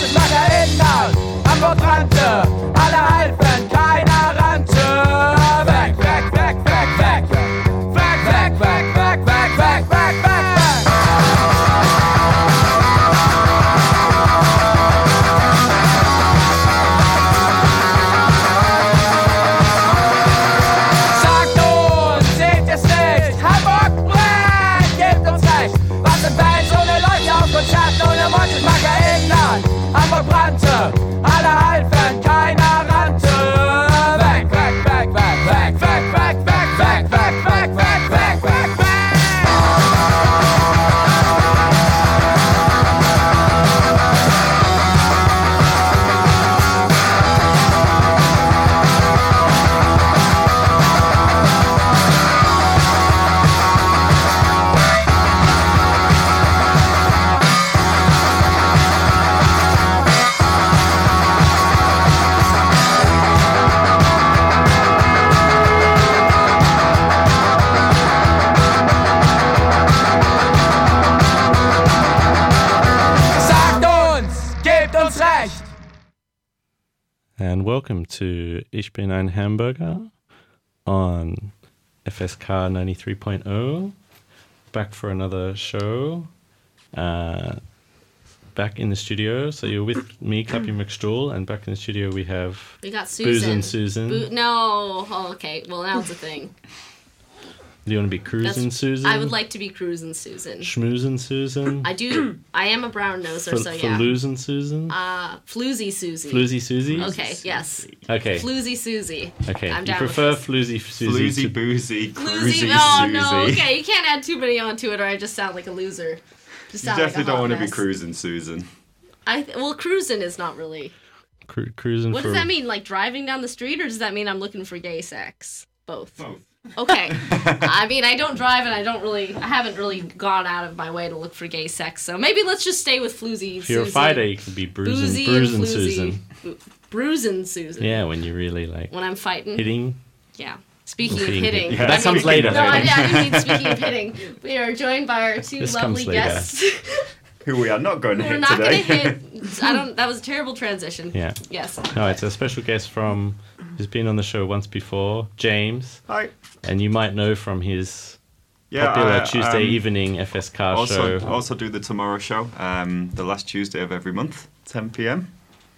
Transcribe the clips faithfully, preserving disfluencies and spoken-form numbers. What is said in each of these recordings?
ich mag erinnern. Hamburg brannte, alle halfen, keiner rannte. Weg, weg, weg, weg, weg. Weg, weg, weg, weg, weg, weg, weg, weg, weg. Sagt uns, seht ihr's nicht? Hamburg brennt, gebt uns recht. Was sind Bands ohne Leute auf Konzerten ohne Mund? Ich mag erinnern. Hamburg brannte, alle halfen, keiner rannte. Weg, weg, weg, weg, weg, weg, weg, weg, weg, weg, weg, weg, weg, weg, weg. And welcome to Ich bin ein Hamburger on F S K ninety-three point oh. Back for another show. Uh, back in the studio. So you're with me, Clappy McStool, and back in the studio we have We got Susan. Boozin' Susan. Bo- no. Oh, okay. Well, now it's a thing. Do you want to be Cruisin' That's- Susan? I would like to be Cruisin' Susan. Schmoozin' Susan? I do. I am a brown noser, F- so yeah. Faloosin' Susan? Uh, Floozy Susie. Floozy Susie? Okay, yes. Okay. Floozy Susie. Okay. I'm You down prefer with this. Floozy Susie Floozy to boozy, Floozy. cruisy Oh, Susie. no. Okay, you can't add too many onto it or I just sound like a loser. Just You sound definitely like a don't hot want to be mess. cruising Susan. I th- well, cruising is not really. cru- cruising What for... does that mean? Like driving down the street, or does that mean I'm looking for gay sex? Both. Both. Okay. I mean, I don't drive, and I don't really. I haven't really gone out of my way to look for gay sex. So maybe let's just stay with floozy. If you're a Susie. fighter, you could be bruising, Boozy bruising and floozy. Susan. Bu- bruising Susan. Yeah, when you really like When I'm fighting. hitting. Yeah. Speaking of Hitting. hitting. Yeah, I that mean- comes later. No, I, I didn't mean speaking of hitting. We are joined by our two This lovely comes later. guests. Who we are not going to We're hit not today. going to hit. I don't. That was a terrible transition. Yeah. Yes. No, it's a special guest from who's been on the show once before, James, Hi. and you might know from his Yeah, popular I, Tuesday um, evening F S K Also, show. also do the Tomorrow Show, um, the last Tuesday of every month, ten p.m.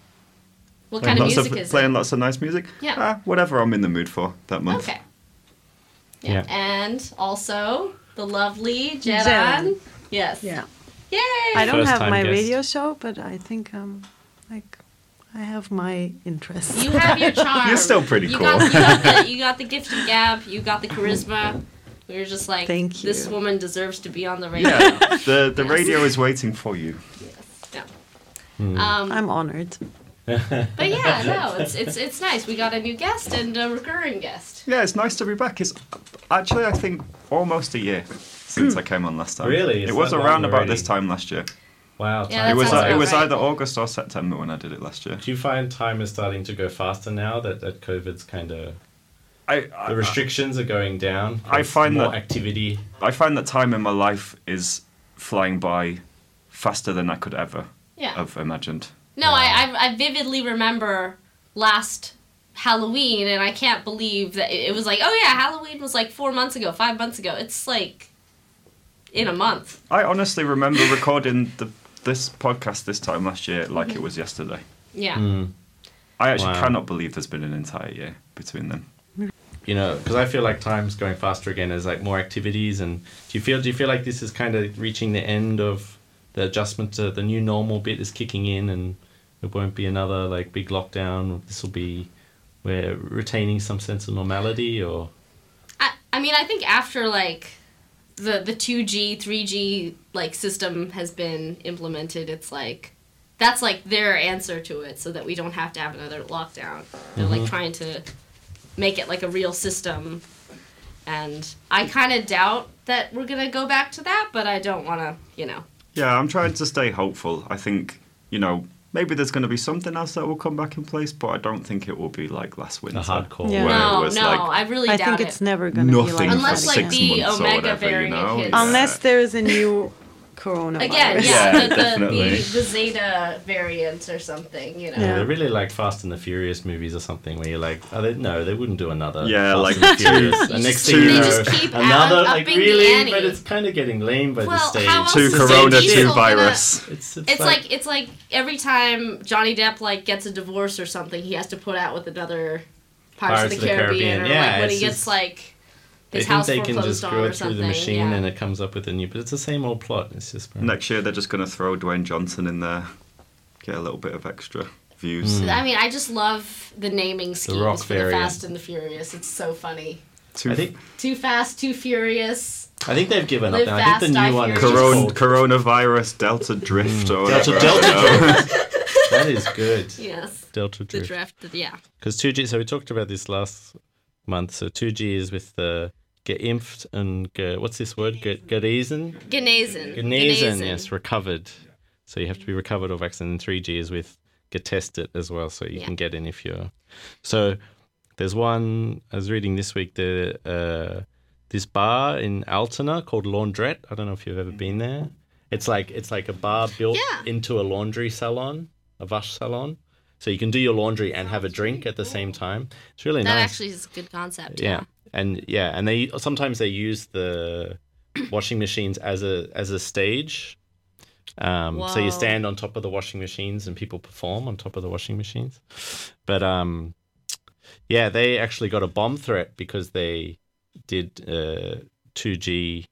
What Playing kind of lots music of, is Playing it? lots of nice music. Yeah. Uh, whatever I'm in the mood for that month. Okay. Yeah. Yeah. And also the lovely Jen. Jen. Yes. Yeah. Yay! I don't First have time my guest. radio show, but I think um, like I have my interests. You have your charm. You're still pretty you cool. Got, you, got the, you got the gift of gab. You got the charisma. We were just like, Thank this you. woman deserves to be on the radio. Yeah, the the Yes. radio is waiting for you. Yeah. Hmm. Um, I'm honored. but yeah, no, it's it's it's nice. We got a new guest and a recurring guest. Yeah, it's nice to be back. It's actually, I think, almost a year since I came on last time. Really? It Is was that around long about already? this time last year. Wow. Yeah, time- that It was sounds uh, it about was right. either August or September when I did it last year. Do you find time is starting to go faster now that, that COVID's kind of I, I, the restrictions are going down? I There's find more that- activity. I find that time in my life is flying by faster than I could ever Yeah. have imagined. No, I, I I vividly remember last Halloween, and I can't believe that it, it was like, oh yeah, Halloween was like four months ago, five months ago. It's like in a month. I honestly remember recording the this podcast this time last year like it was yesterday. Yeah. Mm. I actually Wow. cannot believe there's been an entire year between them. You know, because I feel like time's going faster again. There's like more activities, and do you feel do you feel like this is kind of reaching the end of the adjustment to the new normal bit is kicking in, and it won't be another like big lockdown. This will be we're retaining some sense of normality, or I, I mean, I think after like the the two G, three G like system has been implemented, it's like that's like their answer to it, so that we don't have to have another lockdown. They're like trying to make it like a real system, and I kind of doubt that we're gonna go back to that, but I don't want to, you know. Yeah, I'm trying to stay hopeful. I think, you know, maybe there's going to be something else that will come back in place, but I don't think it will be like last winter. a hardcore. Yeah. Where it No, was no, like I really I doubt think it. it's never going to be nothing like for Unless, that like, six again. the months or Omega whatever, you variant know? hits. Yeah. Unless there is a new coronavirus. Again, yeah, Yeah, the, the, definitely. the, the Zeta variant or something, you know. Yeah, Yeah. they're really like Fast and the Furious movies or something where you're like, oh, they, no, they wouldn't do another. Yeah, Fast like and the Furious. You and next just- thing you they know, just keep another, up- like upping the really, ante. but it's kind of getting lame by Well, this stage. how else Two is Vin corona, Diesel two gonna- virus. It's, it's, It's like it's like every time Johnny Depp like gets a divorce or something, he has to put out with another Pirates, of the, Caribbean, or yeah, like when he it's gets just- like they his think house they can foreclosed just on go or through something. the machine yeah. and it comes up with a new, but it's the same old plot. It's just very- Next year they're just going to throw Dwayne Johnson in there, get a little bit of extra views. Mm. I mean, I just love the naming schemes Rock for the variant. Fast and the Furious. It's so funny. Two I think Too Fast, Too Furious. I think they've given Live up. Now. I think fast, the die new one is just furious. Coron- called- coronavirus, Delta Drift, or Delta whatever. Delta I don't know. Drift. That is good. Yes. Delta The Drift. draft, yeah. Because two G, so we talked about this last month. So two G is with the geimpft and ge, what's this word? Ge, genesen? Genesen. Genesen, yes, recovered. So you have to be recovered or vaccinated. And three G is with getested as well, so you Yeah. can get in if you're. So there's one I was reading this week. The uh, this bar in Altona called Laundrette. I don't know if you've ever been there. It's like it's like a bar built Yeah. into a laundry salon, a wash salon. So you can do your laundry and have a drink at the same time. It's really That nice. actually is a good concept. yeah. Yeah. And yeah, and they sometimes they use the washing machines as a as a stage. Um, so you Whoa. stand on top of the washing machines and people perform on top of the washing machines. But um, yeah, they actually got a bomb threat because they did uh, two G.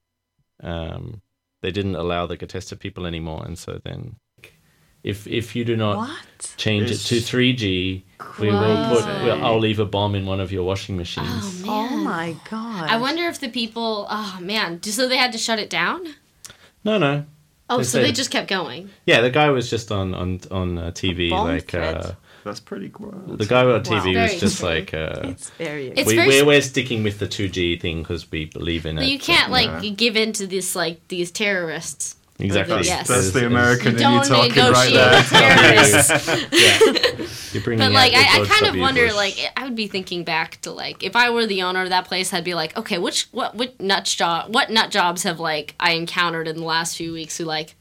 Um, they didn't allow the getested people anymore, and so then if if you do not What? change It's it to three G, we will put. crazy. We'll, I'll leave a bomb in one of your washing machines. Oh, man. Oh my god. I wonder if the people, oh man, so they had to shut it down? No, no. Oh, They so they said- just kept going. Yeah, the guy was just on on on uh, T V, bomb like threat? uh, That's pretty gross. the guy on T V Wow. was Very just true. like uh, It's very. It's we, very we're sp- we're sticking with the two G thing because we believe in it. But you can't like Yeah. give in to this like these terrorists. exactly. That's, Yes. that's the It's- American in you Don't talking right negotiate there. with terrorists. it's- You're bringing But like out the I, I George kind of W. wonder Bush. like I would be thinking back to like if I were the owner of that place I'd be like okay which what what nut job what nut jobs have like I encountered in the last few weeks who like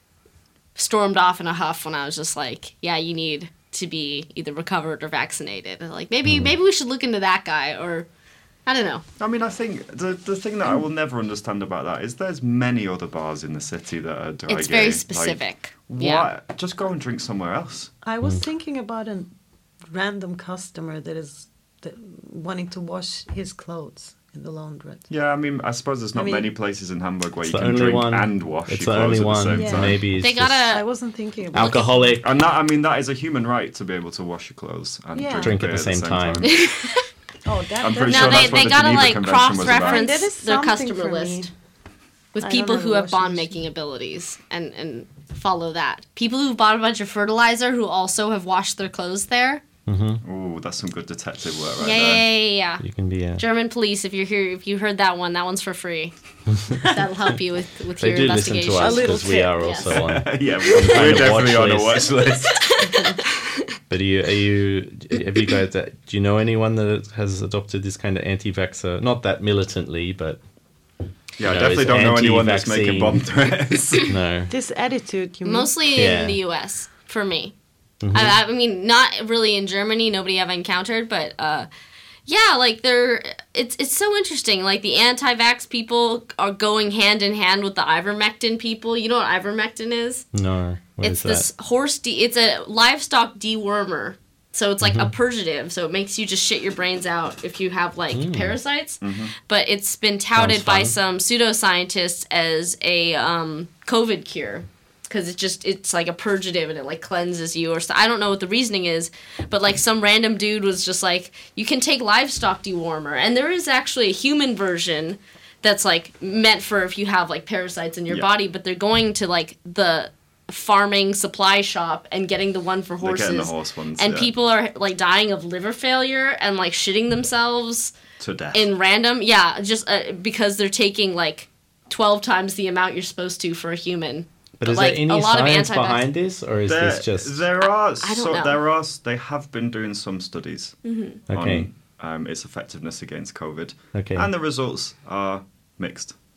stormed off in a huff when I was just like yeah you need to be either recovered or vaccinated and like maybe Hmm. maybe we should look into that guy or I don't know. I mean, I think the the thing that I will never understand about that is there's many other bars in the city that are dry It's gay. very Like, specific. why? Yeah. Just go and drink somewhere else. I Mm. was thinking about a random customer that is that wanting to wash his clothes in the laundrette. Yeah, I mean, I suppose there's not I mean- many places in Hamburg where It's you the can only drink one. and wash It's your the only clothes at the one. same Yeah. time. Maybe it's They just gotta- I wasn't thinking about alcoholic. And that, I mean, that is a human right to be able to wash your clothes and Yeah. drink, Drink a at beer the same time. it. Oh, that. I'm that- pretty No, sure they that's what they the gotta Geneva like Convention was about. cross-reference That is their something customer for me. list with I people don't who know, have washing bond machine. making abilities and and follow that. People who bought a bunch of fertilizer who also have washed their clothes there. Ooh, that's some good detective work right yeah, there. yeah, yeah, yeah, You can be a. German police, if you're here, if you heard that one, that one's for free. That'll help you with with They your do listen investigation. to us A little because we tip, are yes. also on. yeah, we're, kind we're of definitely watch on a list. watch list. But are you, are you, have you guys, do you know anyone that has adopted this kind of anti-vaxxer? Not that militantly, but Yeah, I know, definitely it's don't know anyone that's anti-vaccine. making bomb threats. no. This attitude, you mean? Mostly Yeah. in the U S for me. Mm-hmm. I, I mean, not really in Germany. Nobody I've encountered, but uh, yeah, like they're. It's it's so interesting. Like the anti-vax people are going hand in hand with the ivermectin people. You know what ivermectin is? No. What it's is this that? horse. De- it's a livestock dewormer. So it's like Mm-hmm. a purgative. So it makes you just shit your brains out if you have like parasites. But it's been touted Mm. Sounds by fun. some pseudoscientists as a um, COVID cure because it just it's like a purgative and it like cleanses you or so. I don't know what the reasoning is, but like some random dude was just like, you can take livestock dewormer, and there is actually a human version that's like meant for if you have like parasites in your Yeah. body, but they're going to like the farming supply shop and getting the one for They're horses. getting the horse ones, and yeah. people are like dying of liver failure and like shitting themselves to death. in random, yeah, just uh, because they're taking like twelve times the amount you're supposed to for a human. But is like, there any a lot of science anti-vax- behind this, or is there, this just there are I don't so know. there are they have been doing some studies okay? on um, its effectiveness against COVID, Okay. and the results are mixed.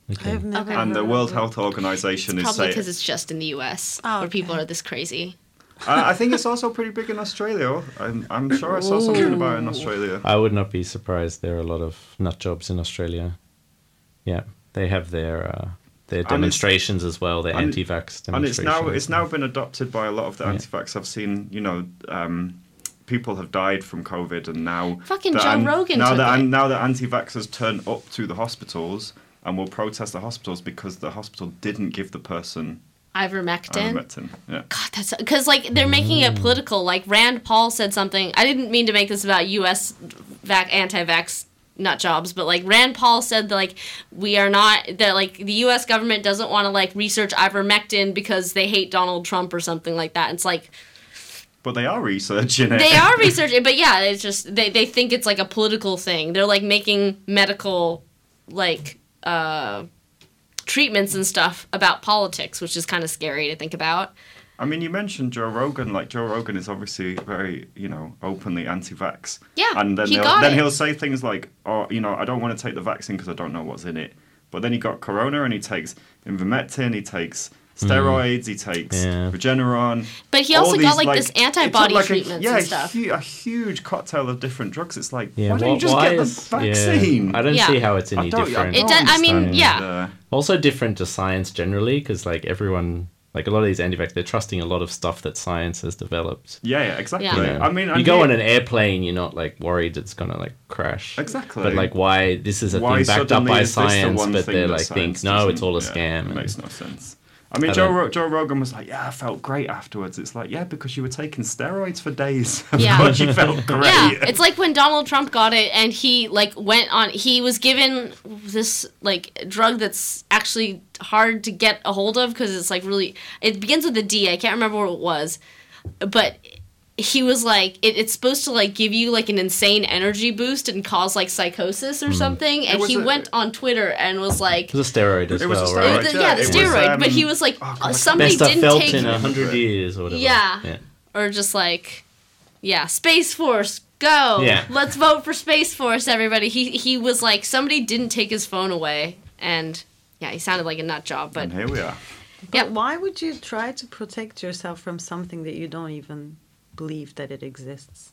I have never Okay. And the heard World of it. Health Organization is Probably saying. because it's just in the U S Oh, where people okay. are this crazy. I I think it's also pretty big in Australia. I'm, I'm sure I saw something about it in Australia. I would not be surprised. There are a lot of nut jobs in Australia. Yeah, they have their uh, their it's- demonstrations as well. Their and- anti-vax demonstrations. And it's now it's now been adopted by a lot of the Yeah. anti-vax. I've seen, you know, um, people have died from COVID, and now Fucking the Joe an- Rogan now took that it. now that anti-vaxxers turn up to the hospitals and will protest the hospitals because the hospital didn't give the person Ivermectin. ivermectin. Yeah. God, that's because like they're making it political. Like Rand Paul said something. I didn't mean to make this about U S vac anti-vax nut jobs, but like Rand Paul said that like we are not that like the U S government doesn't want to like research ivermectin because they hate Donald Trump or something like that. It's like But they are researching it. they are researching, but yeah, it's just they they think it's like a political thing. They're like making medical like uh treatments and stuff about politics, which is kind of scary to think about. I mean, you mentioned Joe Rogan. Like Joe Rogan is obviously very, you know, openly anti-vax. Yeah, and then he he'll, got then it. he'll say things like, "Oh, you know, I don't want to take the vaccine because I don't know what's in it." But then he got corona, and he takes ivermectin, he takes steroids, he takes Yeah. Regeneron. But he all also these, got like, this it took, antibody like, treatments a, yeah, and stuff. hu- a huge cocktail of different drugs. It's like, Yeah, why don't wh- you just why get the is- vaccine? Yeah, I don't Yeah. see how it's I any don't- I different. It don't does- I mean, understand, yeah. uh, Also different to science generally, because like everyone, like a lot of these anti-vax, they're trusting a lot of stuff that science has developed. yeah, yeah, exactly. Yeah. You know, I mean, you and go he- on an airplane, you're not like worried it's gonna like crash. Exactly. But like, why this is a Why thing backed up suddenly by is this the science, one but thing they're that like think science no, it's doesn't- all a yeah, scam. It and- makes no sense. I mean, I Joe don't- Ro- Joe Rogan was like, "Yeah, I felt great afterwards." It's like, yeah, because you were taking steroids for days. Of Yeah. course you felt great. Yeah, it's like when Donald Trump got it and he like went on he was given this like drug that's actually hard to get a hold of because it's like really it begins with a D. I can't remember what it was. But he was like it, it's supposed to like give you like an insane energy boost and cause like psychosis or something and was he a- went on Twitter and was like It was a steroid as It was a well, it right? was the- yeah, yeah, the it was, steroid, but um, he was like oh, God, uh, I somebody Best I didn't felt take in a hundred years or whatever. Yeah. yeah. or just like yeah Space Force go Yeah. let's vote for Space Force everybody he he was like somebody didn't take his phone away and yeah he sounded like a nut job but And here we are. But Yeah. why would you try to protect yourself from something that you don't even believe that it exists?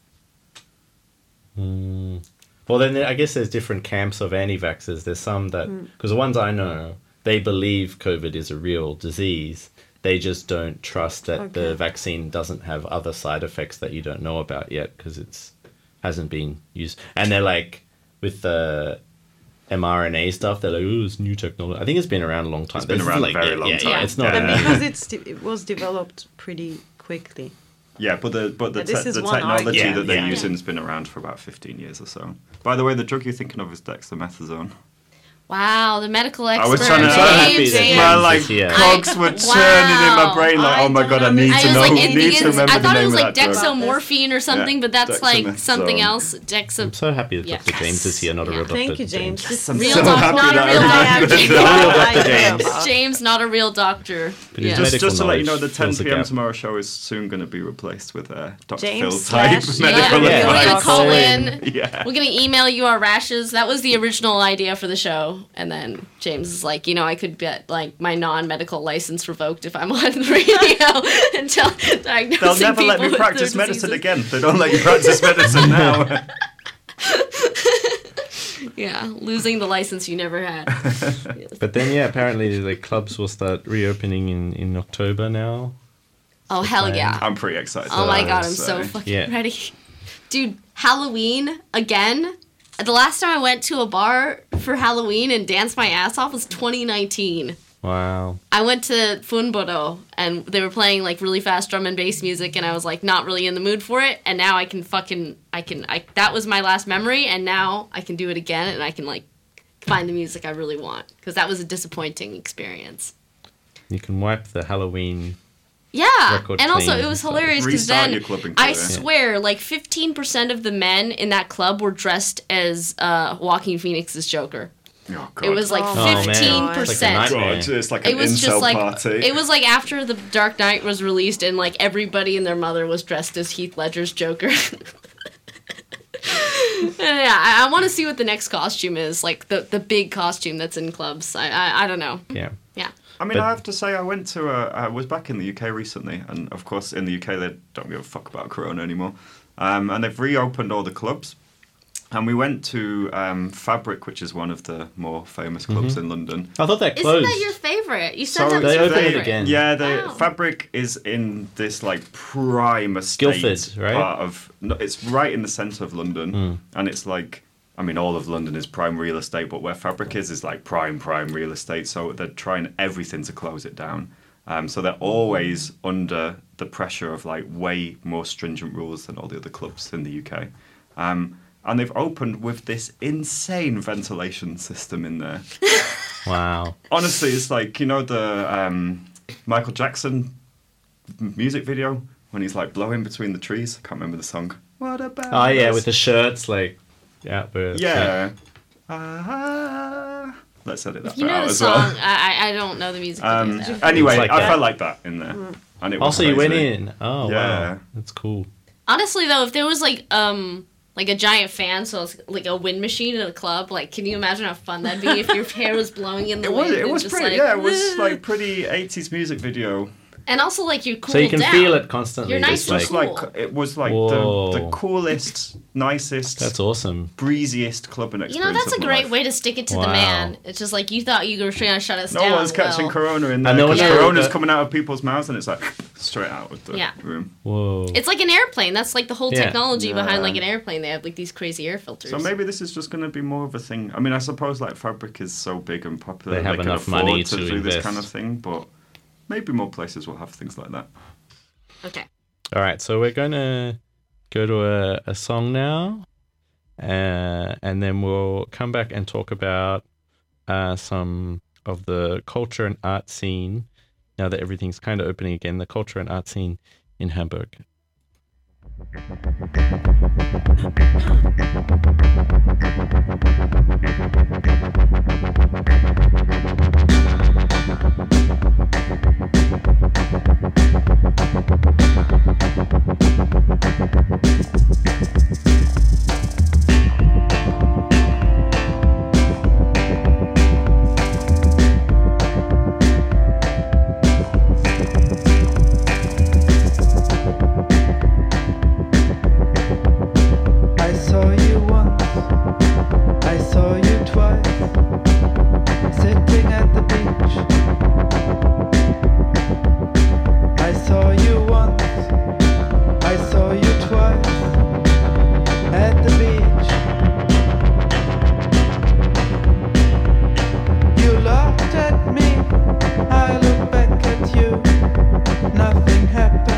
Mm. Well, then there- I guess there's different camps of anti-vaxxers. There's some that, because the ones I know, they believe COVID is a real disease. They just don't trust that Okay. the vaccine doesn't have other side effects that you don't know about yet because it's hasn't been used. And they're like, with the mRNA stuff, they're like, oh, it's new technology. I think it's been around a long time. It's been This is around a like, very yeah, long yeah, time. Yeah, it's not. And Yeah. because it's de- it was developed pretty quickly. Yeah, but the but the, Yeah, this te- is the one technology argument. that they're Yeah. using has been around for about fifteen years or so. By the way, the drug you're thinking of is dexamethasone. wow the medical expert I was trying to. I'm so happy that James. my, My like is here. cogs were I- turning in my wow. brain. Like, I oh my god, I don't need I to was know. like, it need to begins, remember I the thought it name was of like that drug. dexamorphine or something, Yeah, but that's like dexamethasone. something else. Dexam. I'm so happy that Yeah. Doctor James is here, not a Yeah. real Doctor Thank you, James. James. I'm Real so doc- happy not a that real I doctor. remembered Real that. Doctor James. James, not a real doctor. But he's Yeah. Just, medical just to let you know, knowledge the ten fills the p.m. gap. tomorrow show is soon going to be replaced with uh, Doctor James Phil slash- type Yeah, medical Yeah, yeah. we're gonna advice. call Call in. in. Yeah. We're gonna email you our rashes. That was the original idea for the show, and then James is like, you know, I could get like my non-medical license revoked if I'm on the radio until diagnosing They'll never let people me with practice their medicine diseases. again. They don't let you practice medicine now. Yeah, losing the license you never had. But then, yeah, apparently the clubs will start reopening in, in October now. Oh hell plan. yeah! I'm pretty excited. Oh my about god, it, I'm so fucking Yeah. ready. Dude, Halloween again? The last time I went to a bar for Halloween and danced my ass off was twenty nineteen. Wow. I went to Funboro and they were playing like really fast drum and bass music and I was like not really in the mood for it and now I can fucking I can I that was my last memory and now I can do it again and I can like find the music I really want because that was a disappointing experience. You can wipe the Halloween. Yeah, Record and also clean it was and stuff. hilarious because Restart then your clubbing I career. swear, like fifteen percent of the men in that club were dressed as uh, Joaquin Phoenix's Joker. Oh, God. It was like Oh, man. fifteen It's like a percent. nightmare. God, it's like an It was incel just like party. it was like after the Dark Knight was released and like everybody and their mother was dressed as Heath Ledger's Joker. yeah, I, I want to see what the next costume is, like the, the big costume that's in clubs. I I, I don't know. Yeah. Yeah. I mean, But- I have to say, I went to a, I was back in the U K recently, and of course, in the U K, they don't give a fuck about Corona anymore. Um, and they've reopened all the clubs. And we went to um, Fabric, which is one of the more famous clubs in London. I thought that Isn't closed. that your favorite? You said So that was they your opened it favorite. again. Yeah, the Wow. Fabric is in this like prime estate Guildford, right? part of. No, it's right in the centre of London, Mm. and it's like. I mean, all of London is prime real estate, but where Fabric is is like prime prime real estate. So they're trying everything to close it down. Um, so they're always under the pressure of like way more stringent rules than all the other clubs in the U K. Um, and they've opened with this insane ventilation system in there. Wow. Honestly, it's like, you know, the um, Michael Jackson m- music video when he's like blowing between the trees. I can't remember the song. What about Oh yeah, us? with the shirts like outbursts. Yeah. Ah. Let's edit that You bit know out the as song. well. I I I don't know the music. Um, video, though. anyway, It's like I that. felt like that in there. And it was Also, you went crazy. in. Oh Yeah. wow, that's cool. Honestly, though, if there was like um like a giant fan, so it's like a wind machine in a club, like can you imagine how fun that'd be if your hair was blowing in the It was, wind? it and was just pretty, like, yeah, it was like pretty eighties music video. and also like you're cool So you can down. feel it constantly. You're nice just and Just like, cool. like, it was like Whoa. the, the coolest, nicest, that's awesome. breeziest clubbing experience. You know, that's a of my great life. way to stick it to Wow. the man. It's just like you thought you were trying to shut us No down. one's catching well, Corona in I there. know, Because no, Corona's but- coming out of people's mouths and it's like straight out of the Yeah. room. Whoa. It's like an airplane. That's like the whole Yeah. technology Yeah. behind like an airplane. They have like these crazy air filters. So maybe this is just going to be more of a thing. I mean, I suppose like Fabric is so big and popular, They have can enough afford money to, to do this invest. kind of thing. But maybe more places will have things like that. Okay. All right, so we're going to go to a, a song now, uh, and then we'll come back and talk about uh, some of the culture and art scene, now that everything's kind of opening again, the culture and art scene in Hamburg. I saw you once, I saw you twice, sitting at the beach. I saw you once, I saw you twice, at the beach. You laughed at me, I looked back at you, nothing happened.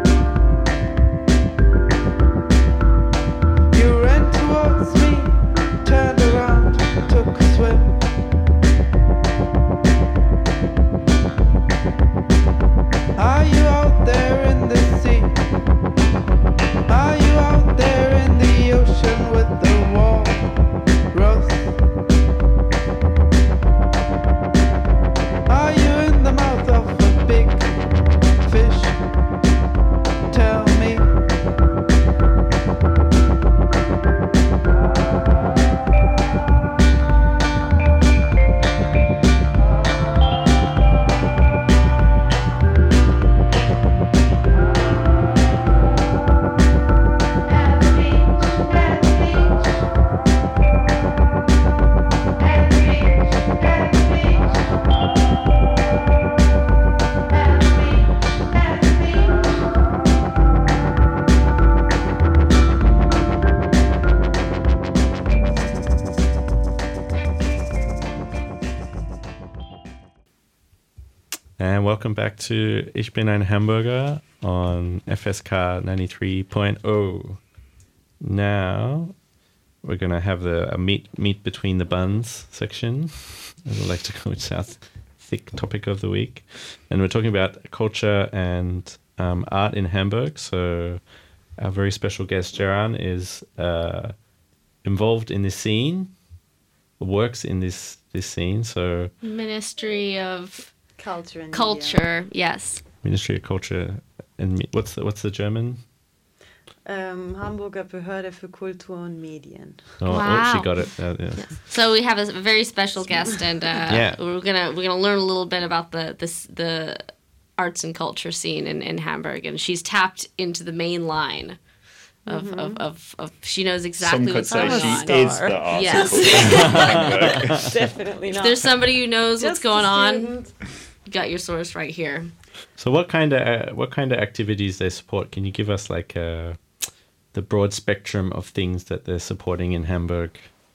You ran towards me, turned around, took a swim. Are you out there in the sea? Are you out there in the ocean with the walrus? Are you in the mouth of a big fish? Tell me. And welcome back to Ich bin ein Hamburger on F S K ninety-three point oh. Now we're going to have the a meat meat between the buns section, as I like to call it, our thick topic of the week. And we're talking about culture and um, art in Hamburg. So our very special guest, Jaran, is uh, involved in this scene, works in this, this scene. So Ministry of Culture and media. Culture. Yes. Ministry of Culture and Me- what's the, what's the German? um, Hamburger Behörde für Kultur und Medien. Oh, oh, Wow. she got it. Uh, yeah. So we have a very special guest, and uh, Yeah. we're gonna we're gonna learn a little bit about the this the arts and culture scene in, in Hamburg, and she's tapped into the main line of Mm-hmm. of, of, of she knows exactly Some could what's say going she on. star. is the art. Yes. Definitely If not. there's somebody who knows what's Just a going on, student. you got your source right here. So what kind of uh, what kind of activities they support? Can you give us like uh, the broad spectrum of things that they're supporting in Hamburg?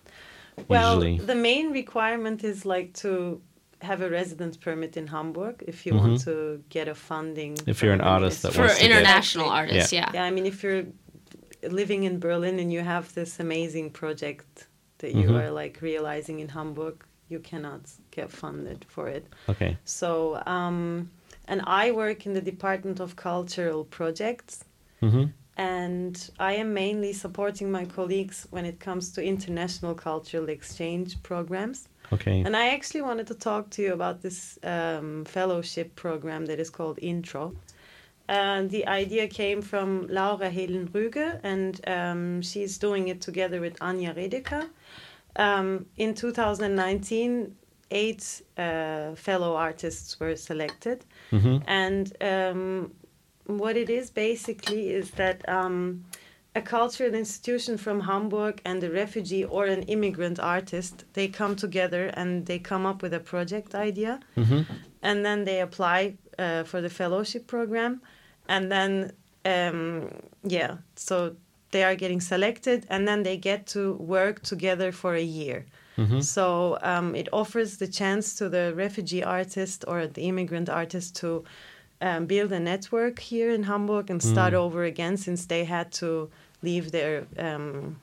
Well, usually, the main requirement is like to have a residence permit in Hamburg if you want to get a funding. Mm-hmm. If you're an from the artist that For wants to get- international Exactly. artists, yeah. Yeah, I mean, if you're living in Berlin and you have this amazing project that you Mhm. are like realizing in Hamburg, you cannot get funded for it. okay. So, um, and I work in the Department of Cultural Projects, Mm-hmm. and I am mainly supporting my colleagues when it comes to international cultural exchange programs. Okay. And I actually wanted to talk to you about this um, fellowship program that is called Intro. And the idea came from Laura Helen-Rüge, and um, she's doing it together with Anja Redeker. Um, in two thousand nineteen, eight uh, fellow artists were selected. Mm-hmm. And um, what it is basically is that um, a cultural institution from Hamburg and a refugee or an immigrant artist, they come together and they come up with a project idea. Mm-hmm. And then they apply uh, for the fellowship program. And then, um, yeah, so they are getting selected and then they get to work together for a year. Mm-hmm. So um, it offers the chance to the refugee artist or the immigrant artist to um, build a network here in Hamburg and start Mm. over again, since they had to leave their um,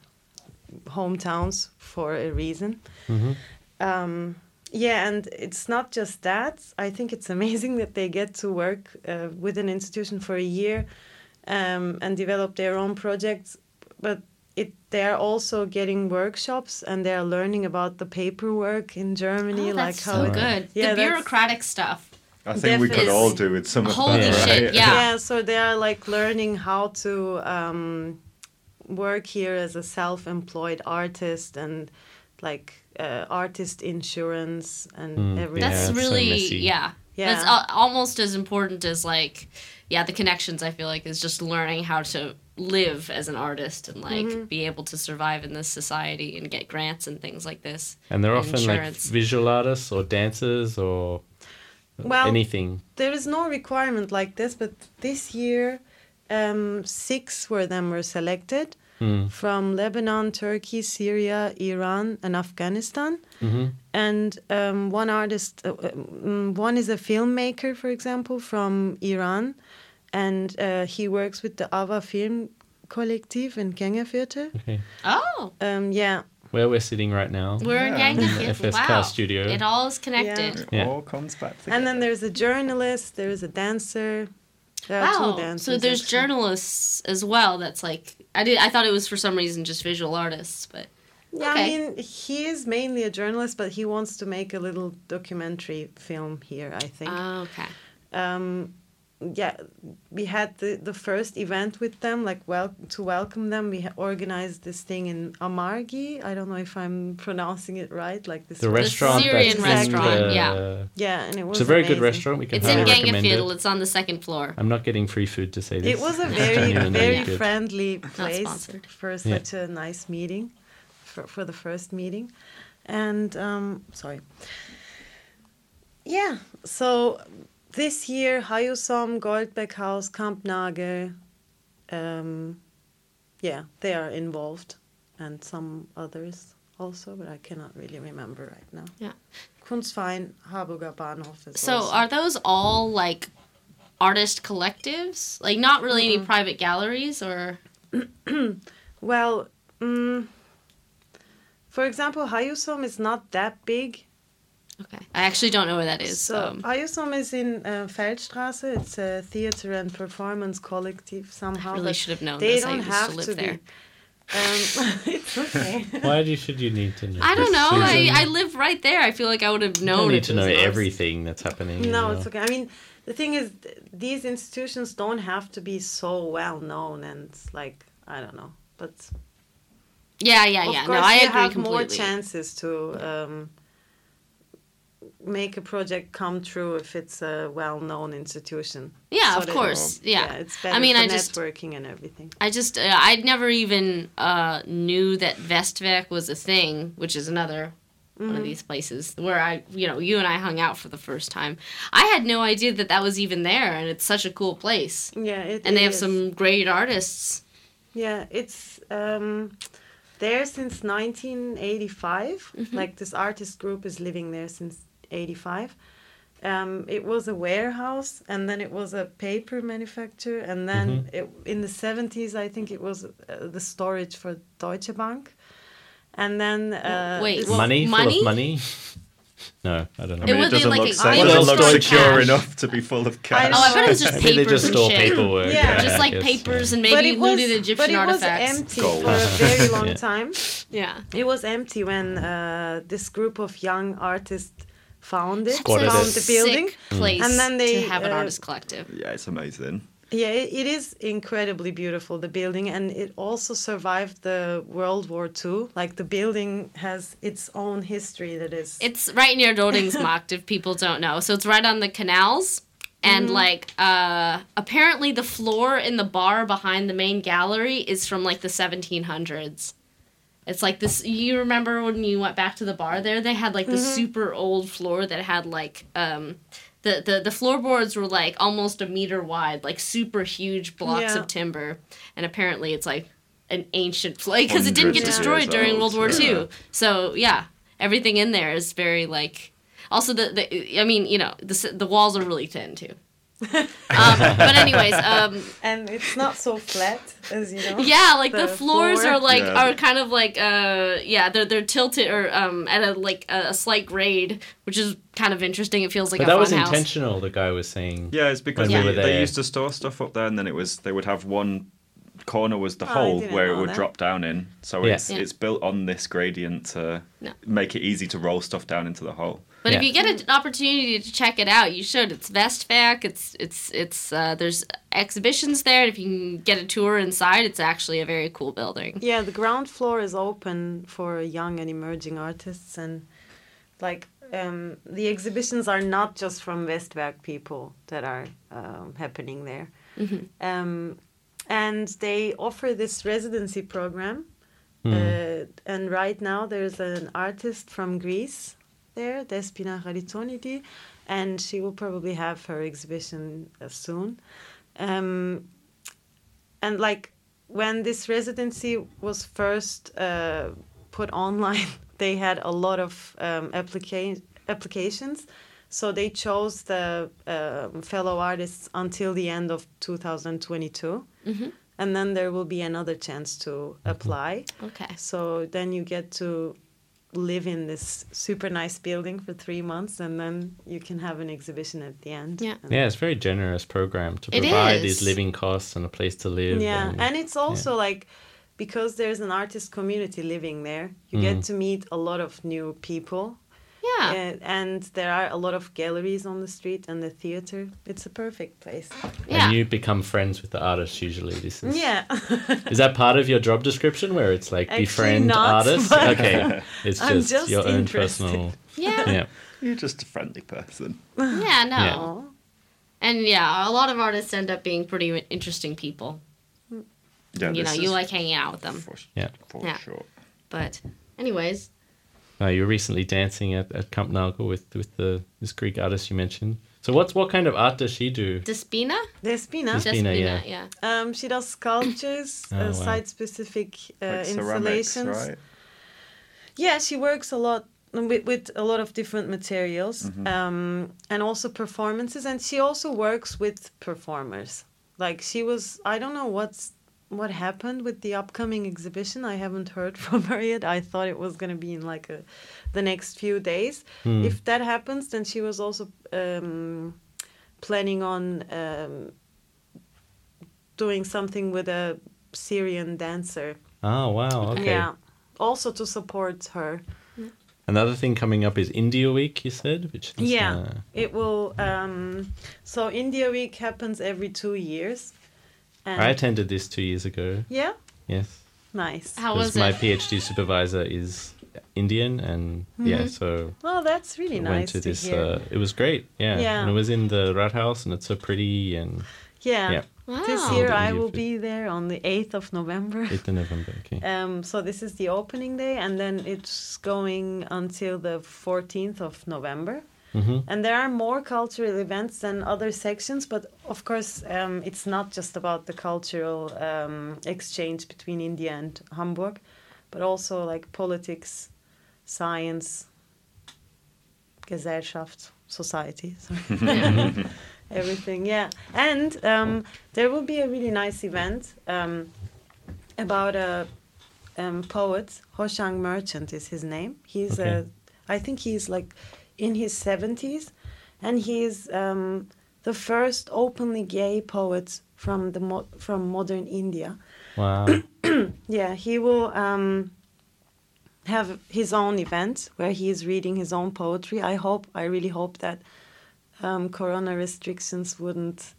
hometowns for a reason. Mm-hmm. Um, yeah, and it's not just that. I think it's amazing that they get to work uh, with an institution for a year um, and develop their own projects. But it, they are also getting workshops and they are learning about the paperwork in Germany, Oh, like that's how so it, good. Yeah, the that's- bureaucratic stuff. I think we could Definitely. all do with some of Holy that, shit, right? yeah. Yeah, so they are like learning how to um, work here as a self-employed artist and like uh, artist insurance and Mm, everything. That's Yeah, it's so really, messy. yeah. Yeah. That's al- almost as important as like, yeah, the connections, I feel like, is just learning how to live as an artist and like Mm-hmm. be able to survive in this society and get grants and things like this. And they're And often like insurance. visual artists or dancers or Well, anything. There is no requirement like this, but this year, um, six were them were selected Mm. from Lebanon, Turkey, Syria, Iran, and Afghanistan. Mm-hmm. And um, one artist, uh, um, one is a filmmaker, for example, from Iran, and uh, he works with the Ava Film Kollektiv in Gängerviertel. Okay. Oh, Um, yeah, Where we're sitting right now. we're in Yeah. In the Gangafit. F S K Wow. studio. It all is connected. It Yeah. all comes back together. and then there's a journalist, there is a dancer. There are Wow. two dancers. So there's actually. journalists as well. That's like I did. I thought it was for some reason just visual artists, but Yeah, Okay. I mean, he is mainly a journalist, but he wants to make a little documentary film here, I think. oh, okay. um, yeah, we had the, the first event with them, like well to welcome them. We ha- organized this thing in Amargi. I don't know if I'm pronouncing it right, like this. The re- restaurant. Syrian that's in restaurant, the- yeah. Yeah, and it was It's a very good amazing. restaurant. We can It's in highly recommend Gangafit. it. It's on the second floor. I'm not getting free food to say this. It was a It's very, genuinely very good. friendly place sponsored. for Yeah. such a nice meeting, for, for the first meeting. And, um, sorry. Yeah, so this year, Hayusom, Goldbeckhaus, Kampnagel, um, yeah, they are involved. And some others also, but I cannot really remember right now. Yeah. Kunstverein Harburger Bahnhof is So also. are those all like artist collectives? Like not really any private galleries or Well, mm, for example, Hayusom is not that big. okay. I actually don't know where that is. So um, Hayusom is in uh, Feldstraße. It's a theater and performance collective somehow. I really but should have known they this. I don't used have to live to there. be. Um, it's okay. Why do you, should you need to know? I don't know. I, Susan? I live right there. I feel like I would have You known. don't need if to it know was ours. everything that's happening. you No, know. it's okay. I mean, the thing is, th- these institutions don't have to be so well known, and like I don't know, but Yeah, yeah, of yeah. course No, I you agree have completely. more chances to um, make a project come true if it's a well-known institution. Yeah, So of that- course. Yeah. it's better I mean, for I just networking and everything. I just uh, I'd never even uh, knew that Vestwerk was a thing, which is another one of these places where I, you know, you and I hung out for the first time. I had no idea that that was even there, and it's such a cool place. Yeah, it, And they it have is. some great artists. Yeah, it's um, there since nineteen eighty-five. Mm-hmm. Like this artist group is living there since eighty-five. Um, it was a warehouse, and then it was a paper manufacturer, and then Mm-hmm. it, in the seventies, I think it was uh, the storage for Deutsche Bank. And then uh, Wait, this- well, money? Full money? of money? No, I don't know. I mean, It it, would be doesn't like look, a- se- I it know doesn't look storage secure cash. enough to be full of cash. know. Oh, I bet it was just Maybe they papers just and stole shit. paperwork. Yeah. Just like I guess, papers yeah. and maybe but it was, looted but Egyptian it was artifacts. empty Gold. for a very long Yeah. time. Yeah. It was empty when uh, this group of young artists found it, Squatted found it. the building. Sick place And then they, to have an uh, artist collective. Yeah, it's amazing. Yeah, it, it is incredibly beautiful, the building, and it also survived the World War Two. Like the building has its own history that is. It's right near Dodingsmarkt, if people don't know. So it's right on the canals. And, Mm-hmm. like, uh, apparently the floor in the bar behind the main gallery is from, like, the seventeen hundreds. It's like this. You remember when you went back to the bar there? They had, like, the Mm-hmm. super old floor that had, like, um, the, the, the floorboards were, like, almost a meter wide, like, super huge blocks Yeah. of timber. And apparently it's, like, an ancient floor. Because it didn't get Hundreds of destroyed years during old, World War yeah. Two. So, yeah, everything in there is very, like... Also, the, the I mean, you know, the s- the walls are really thin too. um, but anyways, um, and it's not so flat as you know. yeah, like the, The floors floor. are like Yeah. are kind of like uh yeah they're they're tilted or um at a like a, a slight grade, which is kind of interesting. It feels like But a that fun was house. intentional, the guy was saying. Yeah, it's because When we they, were they there. used to store stuff up there, and then it was they would have one corner was the Oh, I hole didn't where it know would that. drop down in. So Yeah. it's Yeah. it's built on this gradient to No. make it easy to roll stuff down into the hole. But if Yeah. you get an opportunity to check it out, you should. It's Vestwerk. It's it's it's uh, there's exhibitions there. If you can get a tour inside, it's actually a very cool building. Yeah, the ground floor is open for young and emerging artists, and like um, the exhibitions are not just from Vestwerk people that are um, happening there. Um, and they offer this residency program. Uh, and right now there's an artist from Greece there, Despina Raditonidi, and she will probably have her exhibition uh, soon. Um, and like when this residency was first uh, put online, they had a lot of um, applica- applications. So they chose the um, fellow artists until the end of two thousand twenty-two. Mm-hmm. And then there will be another chance to apply. Okay. So then you get to live in this super nice building for three months, and then you can have an exhibition at the end. Yeah. And- Yeah, it's a very generous program to It provide is. these living costs and a place to live. Yeah, and- and it's also like because there's an artist community living there, you Mm. get to meet a lot of new people. Yeah. Uh, and there are a lot of galleries on the street and the theater. It's a perfect place. Yeah. And you become friends with the artists usually. This is Yeah. Is that part of your job description where it's like Actually befriend not, artists? but Okay. It's I'm just, just your own interested. personal. Yeah. Yeah. You're just a friendly person. Yeah, no. Yeah. Aw. And yeah, a lot of artists end up being pretty interesting people. Yeah, you know, this you is like hanging out with them. for, Yeah. for Yeah. sure. But anyways, Uh, you were recently dancing at, at Camp Nagel with, with the this Greek artist you mentioned. So what's what kind of art does she do? Despina? Despina. Des- Despina, yeah. yeah. Um, she does sculptures, Oh, uh, wow. site-specific uh, Like ceramics, installations. right? Yeah, she works a lot with, with a lot of different materials, Mm-hmm. um, and also performances. And she also works with performers. Like she was, I don't know what's what happened with the upcoming exhibition. I haven't heard from her yet. I thought it was going to be in like a, the next few days. Hmm. If that happens, then she was also um, planning on um, doing something with a Syrian dancer Oh, wow. Okay. Yeah. Also to support her. Another thing coming up is India Week, you said? Which is, Yeah. uh, It will. Um, so India Week happens every two years. And I attended this two years ago. yeah. Yes. Nice. How Because was my it? PhD supervisor is Indian, and yeah, so Oh, that's really I nice went to to this. hear. Uh, it was great. Yeah. Yeah. And it was in the Rathaus, and it's so pretty. And yeah. yeah. This Wow. year The I India will food. be there on the eighth of November. eighth of November. Okay. Um, so this is the opening day, and then it's going until the fourteenth of November. Mm-hmm. And there are more cultural events than other sections, but of course, um, it's not just about the cultural um, exchange between India and Hamburg, but also like politics, science, Gesellschaft, society, sorry. Everything, yeah. And um, there will be a really nice event um, about a um, poet, Hoshang Merchant is his name. He's Okay. a, I think he's like in his seventies, and he's um, the first openly gay poet from the mo- from modern India. Wow. Yeah, he will um, have his own event where he is reading his own poetry. I hope, I really hope that um, Corona restrictions wouldn't,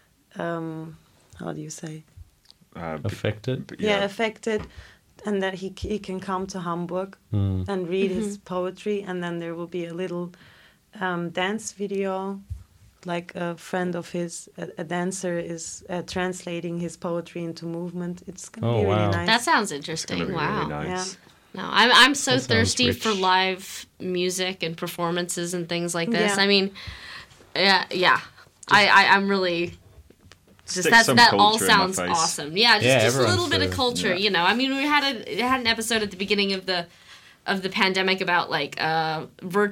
um, how do you say? Uh, b- Affected. b- Yeah, affected, and that he c- he can come to Hamburg Mm. and read his poetry, and then there will be a little um, dance video, like a friend of his, a, a dancer is uh, translating his poetry into movement. It's gonna Oh, be really wow. nice. That sounds It's interesting. gonna be Wow. really nice. No, I'm I'm so That sounds thirsty for rich. live music and performances and things like this. Yeah. I mean, yeah, yeah. I, I I'm really just Stick that's some that all culture in my sounds face. awesome. Yeah, just, Yeah, just a everyone's little bit of so- culture, yeah. you know. I mean, we had a it had an episode at the beginning of the of the pandemic about like uh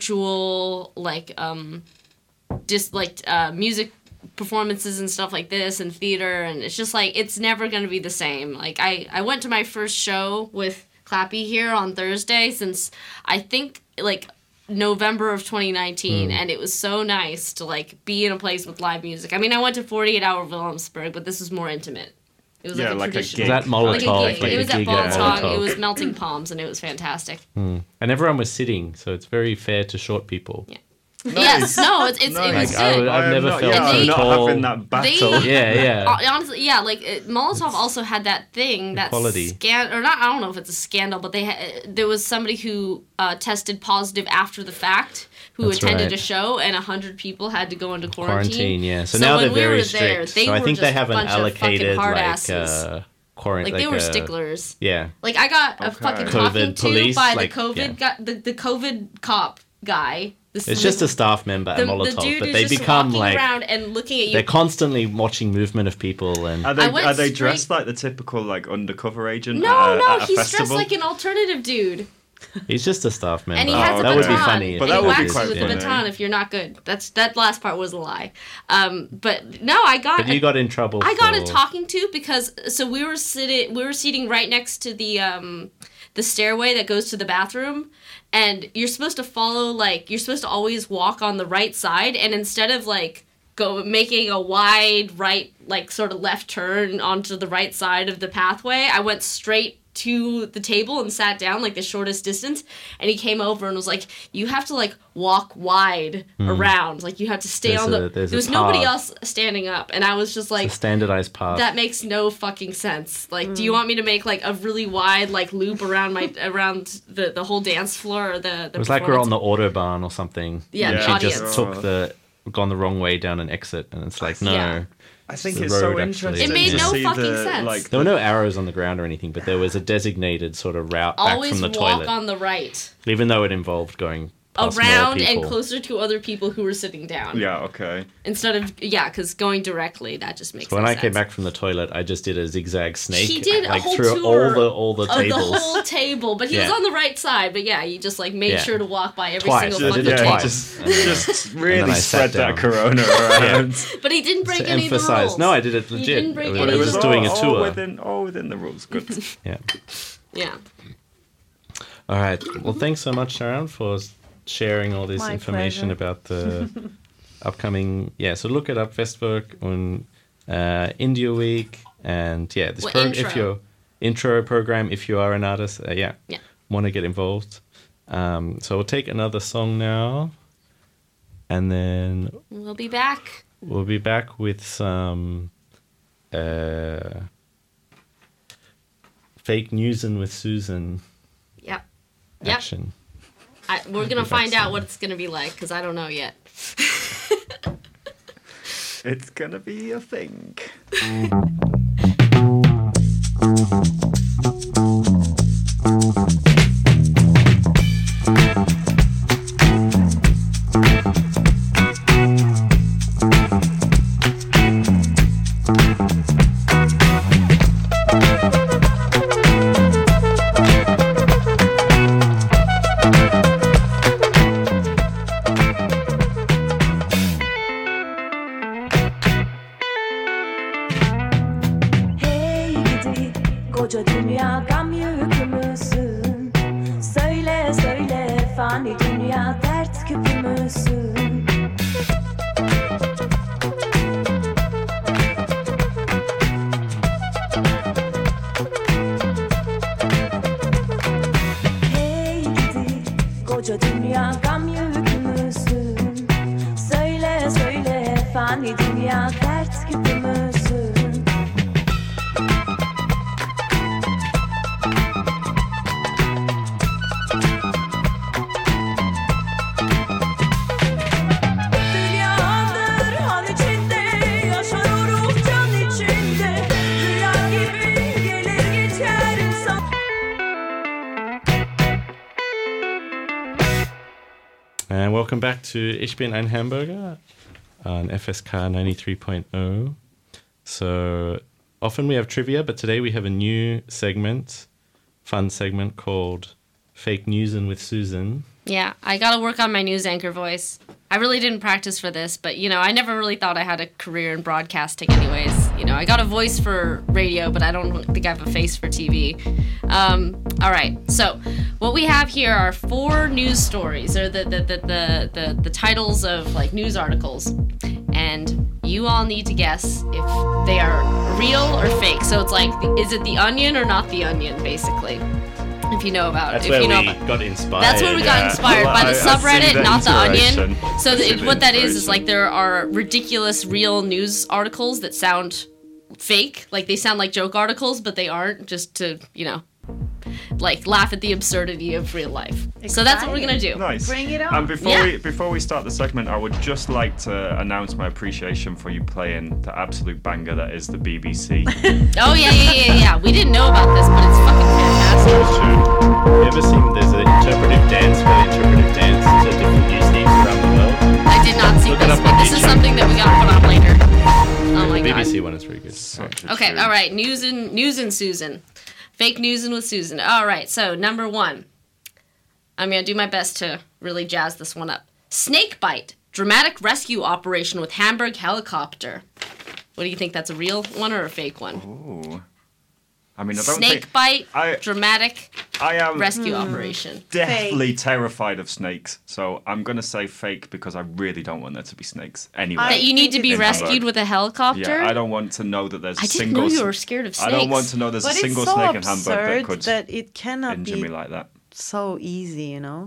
virtual like um just like uh music performances and stuff like this and theater, and it's just like it's never going to be the same. Like I I went to my first show with Clappy here on Thursday since I think like November of twenty nineteen, and it was so nice to like be in a place with live music. I mean, I went to forty-eight hour Wilhelmsburg, but this was more intimate. It was Yeah, like a like a traditional, Was that like a Molotov? gig. Like it a was at gig at Molotov. Molotov? It was Melting Palms, and it was fantastic. Mm. And everyone was sitting, so it's very fair to short people. Yeah. Yes, no, it's, it's it Nice. was Like, I good. would- I've I am never not, felt yeah, so I'm not tall. having that battle. They- Yeah, yeah. Hon- Honestly, yeah, like uh, Molotov also had that thing, that Equality. scan or not. I don't know if it's a scandal, but they ha- there was somebody who uh, tested positive after the fact who That's attended right. a show, and a hundred people had to go into quarantine. Quarantine, yeah. So, So now when they're we very were strict. there, they so I were think they just have a an bunch of fucking allocated hard like asses. uh, quarantine. Like, they were a, sticklers. Yeah. Like I got a Okay. fucking COVID talking to police, by like, the COVID yeah. guy, the, the COVID cop guy. This It's is just the, a staff member the, at Molotov, the dude but is they just become walking like around and looking at you. they're constantly watching movement of people and Are they, I went are they straight- dressed like the typical like undercover agent no, at, a, no, at a he's festival? dressed like an alternative dude. he's just a staff member. And he Oh, has a that baton. would be funny. But and that he would be whacks quite you with funny. the baton if you're not good. That's that last part was a lie. Um, but no, I got But you got in trouble. I got for, a talking to because so we were sitting we were seating right next to the um the stairway that goes to the bathroom, and you're supposed to follow like you're supposed to always walk on the right side, and instead of like go making a wide right like sort of left turn onto the right side of the pathway, I went straight to the table and sat down like the shortest distance, and he came over and was like, you have to like walk wide around, like you have to stay There's on a- the there's a there was nobody path. else standing up, and I was just like, a standardized path. that makes no fucking sense. Like, do you want me to make like a really wide like loop around my around the, the whole dance floor or the the it was like we're on performance? the Autobahn or something. Yeah, and the she audience. just took the gone the wrong way down an exit, and it's like no. Yeah. I think the it's so road, actually. interesting It made to no see fucking the, sense. like There were no arrows on the ground or anything, but there was a designated sort of route Always back from the walk toilet, on the right, even though it involved going past more around and people. closer to other people who were sitting down. yeah, okay. Instead of yeah, because going directly that just makes. So when no I sense. came back from the toilet, I just did a zigzag snake, He did a like whole through tour all the all the of tables. the whole table, but he was Yeah. on the right side. But yeah, you just like made Yeah. sure to walk by every Twice. single I fucking did it table. twice. Just, And then- just then really I sat spread that down. corona around. But he didn't break To any of the emphasize, rules. no, I did it He legit. didn't break I was any But it of was the just doing all, a all tour. within all within the rules. Good. Yeah. Yeah. All right. Well, thanks so much, Sharon, for s- sharing all this My information pleasure. about the upcoming. Yeah. So look it up, Festwerk on uh, India Week, and yeah, this Well, program. If intro. you're intro program if you are an artist. Uh, yeah. Yeah. Want to get involved. Um, so we'll take another song now. And then We'll be back. we'll be back with some uh, fake newsin' with Susan Yep. Yep. action. I, we're gonna Be back find out soon. what it's gonna be like because I don't know yet. It's gonna be a thing. Hey gidi koca dünya gam yükü müsün? Söyle söyle fani dünya dert küpü müsün? Hey gidi koca dünya gam yükü müsün? Söyle söyle fani dünya dert küpü müsün? Dünyadır han içinde yaşar o ruh can içinde rüya gibi gelir geçer insan. And welcome back to Ich bin ein Hamburger on F S K ninety-three point oh. So often we have trivia, but today we have a new segment, fun segment called Fake Newsin' with Susan. Yeah, I gotta work on my news anchor voice. I really didn't practice for this, but you know, I never really thought I had a career in broadcasting anyways. You know, I got a voice for radio, but I don't think I have a face for T V. Um, all right, so what we have here are four news stories, or the the, the, the, the, the titles of like news articles. And you all need to guess if they are real or fake. So it's like, is it The Onion or not The Onion, basically? If you know about That's it. where if you know we about got inspired. That's where we got yeah. inspired Well, by the I- I see subreddit, the not the Onion. inspiration. So I see the, the what that is is inspiration. like there are ridiculous real news articles that sound fake, like they sound like joke articles, but they aren't. Just to you know, like laugh at the absurdity of real life. So that's what we're gonna do. Nice. Bring it on. And before Yeah. we before we start the segment, I would just like to announce my appreciation for you playing the absolute banger that is the B B C. Oh yeah, yeah, yeah, yeah. We didn't know about this, but it's fucking fantastic. That's true. You ever seen there's an interpretive dance where they interpretive dance to different news themes around the world? I did not see Look it this, up but on this is YouTube. something that we gotta put on later. Oh my the B B god. C one is really good. Such a Okay, treat. all right. News and news and Susan. Fake news and with Susan. All right. So number one, I'm gonna do my best to really jazz this one up. Snake bite. Dramatic rescue operation with Hamburg helicopter. What do you think? That's a real one or a fake one? Ooh. I mean, I don't Snake think bite. I- Dramatic I am rescue operation. deathly terrified of snakes. So I'm gonna say fake because I really don't want there to be snakes anyway. That you need to be In rescued Hamburg. with a helicopter. Yeah, I don't want to know that there's a I didn't single. know you s- were scared of I snakes. don't want to know there's But a single it's so snake in Hamburg that absurd could that it cannot injure be me like that. so easy, you know?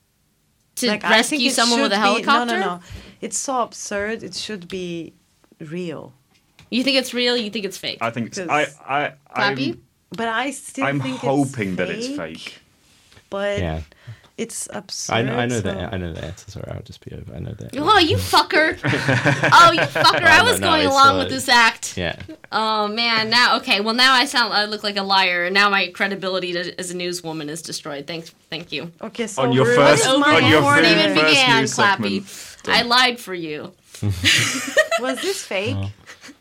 to Like, I think rescue it someone with a should be- helicopter. No, no, no. It's so absurd. It should be real. You think it's real? You think it's fake? I think it's, I Because- I Clappy? I'm, But I still I'm think hoping it's that it's fake. But Yeah, it's absurd. I, I know so- that. I know the answer. Sorry, I'll just be over. I know that. Oh, you fucker! Oh, you fucker! I no, was no, going it's, along uh, with this act. Yeah, Oh man, now okay. Well, now I sound I look like a liar, and now my credibility to, as a newswoman is destroyed. Thanks, thank you. Okay, so On your rude. first- Over on your before it very even first began, news Clappy. segment. I lied for you. Was this fake? Uh-huh.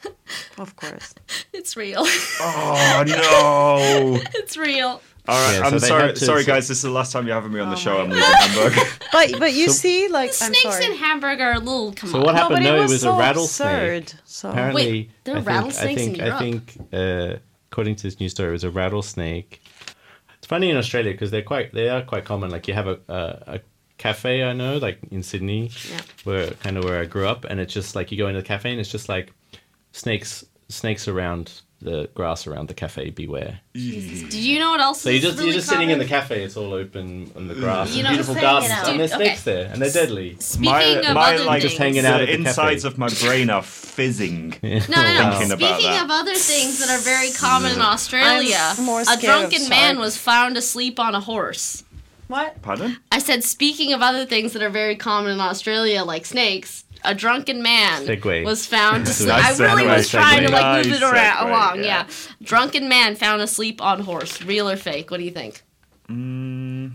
Of course. It's real. Oh no! It's real. All right, Yeah, so I'm they sorry, had to- sorry so- guys. This is the last time you're having me on the Oh show. my I'm leaving Hamburg. But but you So- see, like I'm Snakes sorry. in Hamburg are a little. Come So on. what No, happened? but No, it it was, was so a rattlesnake. absurd. So Apparently, Wait, there are I think, rattlesnakes I in think, I Europe? think, uh, according to this news story, it was a rattlesnake. It's funny in Australia because they're quite, they are quite common. Like you have a, a, a cafe, I know, like in Sydney, Yeah. where kind of where I grew up, and it's just like you go into the cafe and it's just like snakes, snakes around the grass around the cafe beware. Do you know what else So is you're just really you're just sitting in the common? cafe. It's all open on the grass. You and know, beautiful just hanging gardens, out. and there's Dude, snakes okay. there, and they're deadly. Speaking My, of my other like things, Just hanging out the at the insides cafe. of my brain are fizzing. Yeah. No, no, no. Thinking about Speaking that. of other things that are very common in Australia, I'm more a scared drunken of man sharks. was found asleep on a horse. What? Pardon? I said, speaking of other things that are very common in Australia, like snakes, a drunken man Segue. was found asleep. Nice I really segue, was trying to like move segue. it around, Nice along. segue, Yeah. yeah. Drunken man found asleep on horse. Real or fake? What do you think? Mm,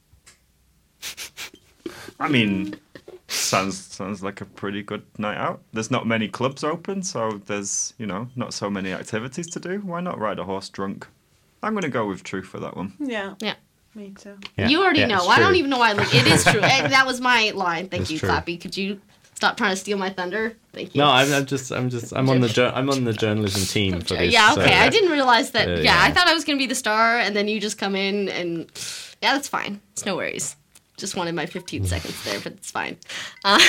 I mean, sounds sounds like a pretty good night out. There's not many clubs open, so there's, you know, not so many activities to do. Why not ride a horse drunk? I'm going to go with true for that one. Yeah. Yeah. Me too. Yeah. You already Yeah, know. it's I don't true. even know why. I look. It is true. And that was my line. Thank It's you, true. Clappy. Could you stop trying to steal my thunder? Thank you. No, I'm, I'm just, I'm just, I'm on the, jour- I'm on the journalism team for this. Yeah, so- okay. I didn't realize that. Uh, yeah, yeah. I thought I was gonna be the star, and then you just come in, and yeah, that's fine. It's no worries. Just wanted my fifteen seconds there, but it's fine. Uh,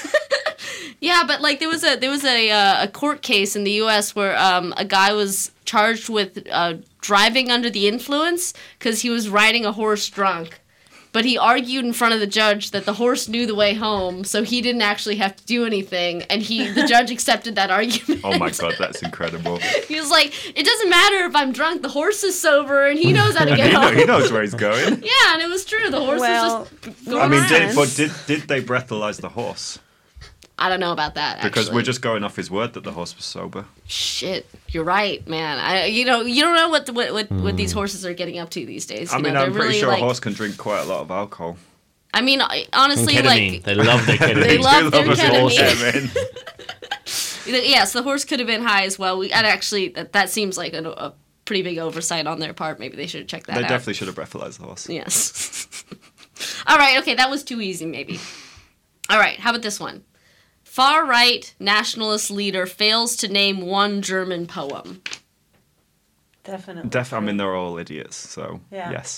yeah, but like there was a there was a uh, a court case in the U S where um, a guy was charged with uh, driving under the influence because he was riding a horse drunk. But he argued in front of the judge that the horse knew the way home, so he didn't actually have to do anything, and he the judge accepted that argument. Oh my god, that's incredible. He was like, it doesn't matter if I'm drunk, the horse is sober, and he knows how to And get he, know, home. he knows where he's going. Yeah, and it was true. The horse Well, was just going I mean, did, around. but did did they breathalyze the horse? I don't know about that, Because actually. we're just going off his word that the horse was sober. Shit, you're right, man. I, you know, you don't know what what what, what these horses are getting up to these days. I You mean, know, I'm they're pretty really sure like, a horse can drink quite a lot of alcohol. I mean, I- And honestly, ketamine. like, They love their ketamine. They love Do their us ketamine. ketamine. yes, the horse could have been high as well. We and actually that that seems like a, a pretty big oversight on their part. Maybe they should check that They out. definitely should have breathalyzed the horse. Yes. All right, okay, that was too easy, maybe. All right, how about this one? Far right nationalist leader fails to name one German poem. Definitely. Def, I mean, they're all idiots, so Yeah. yes.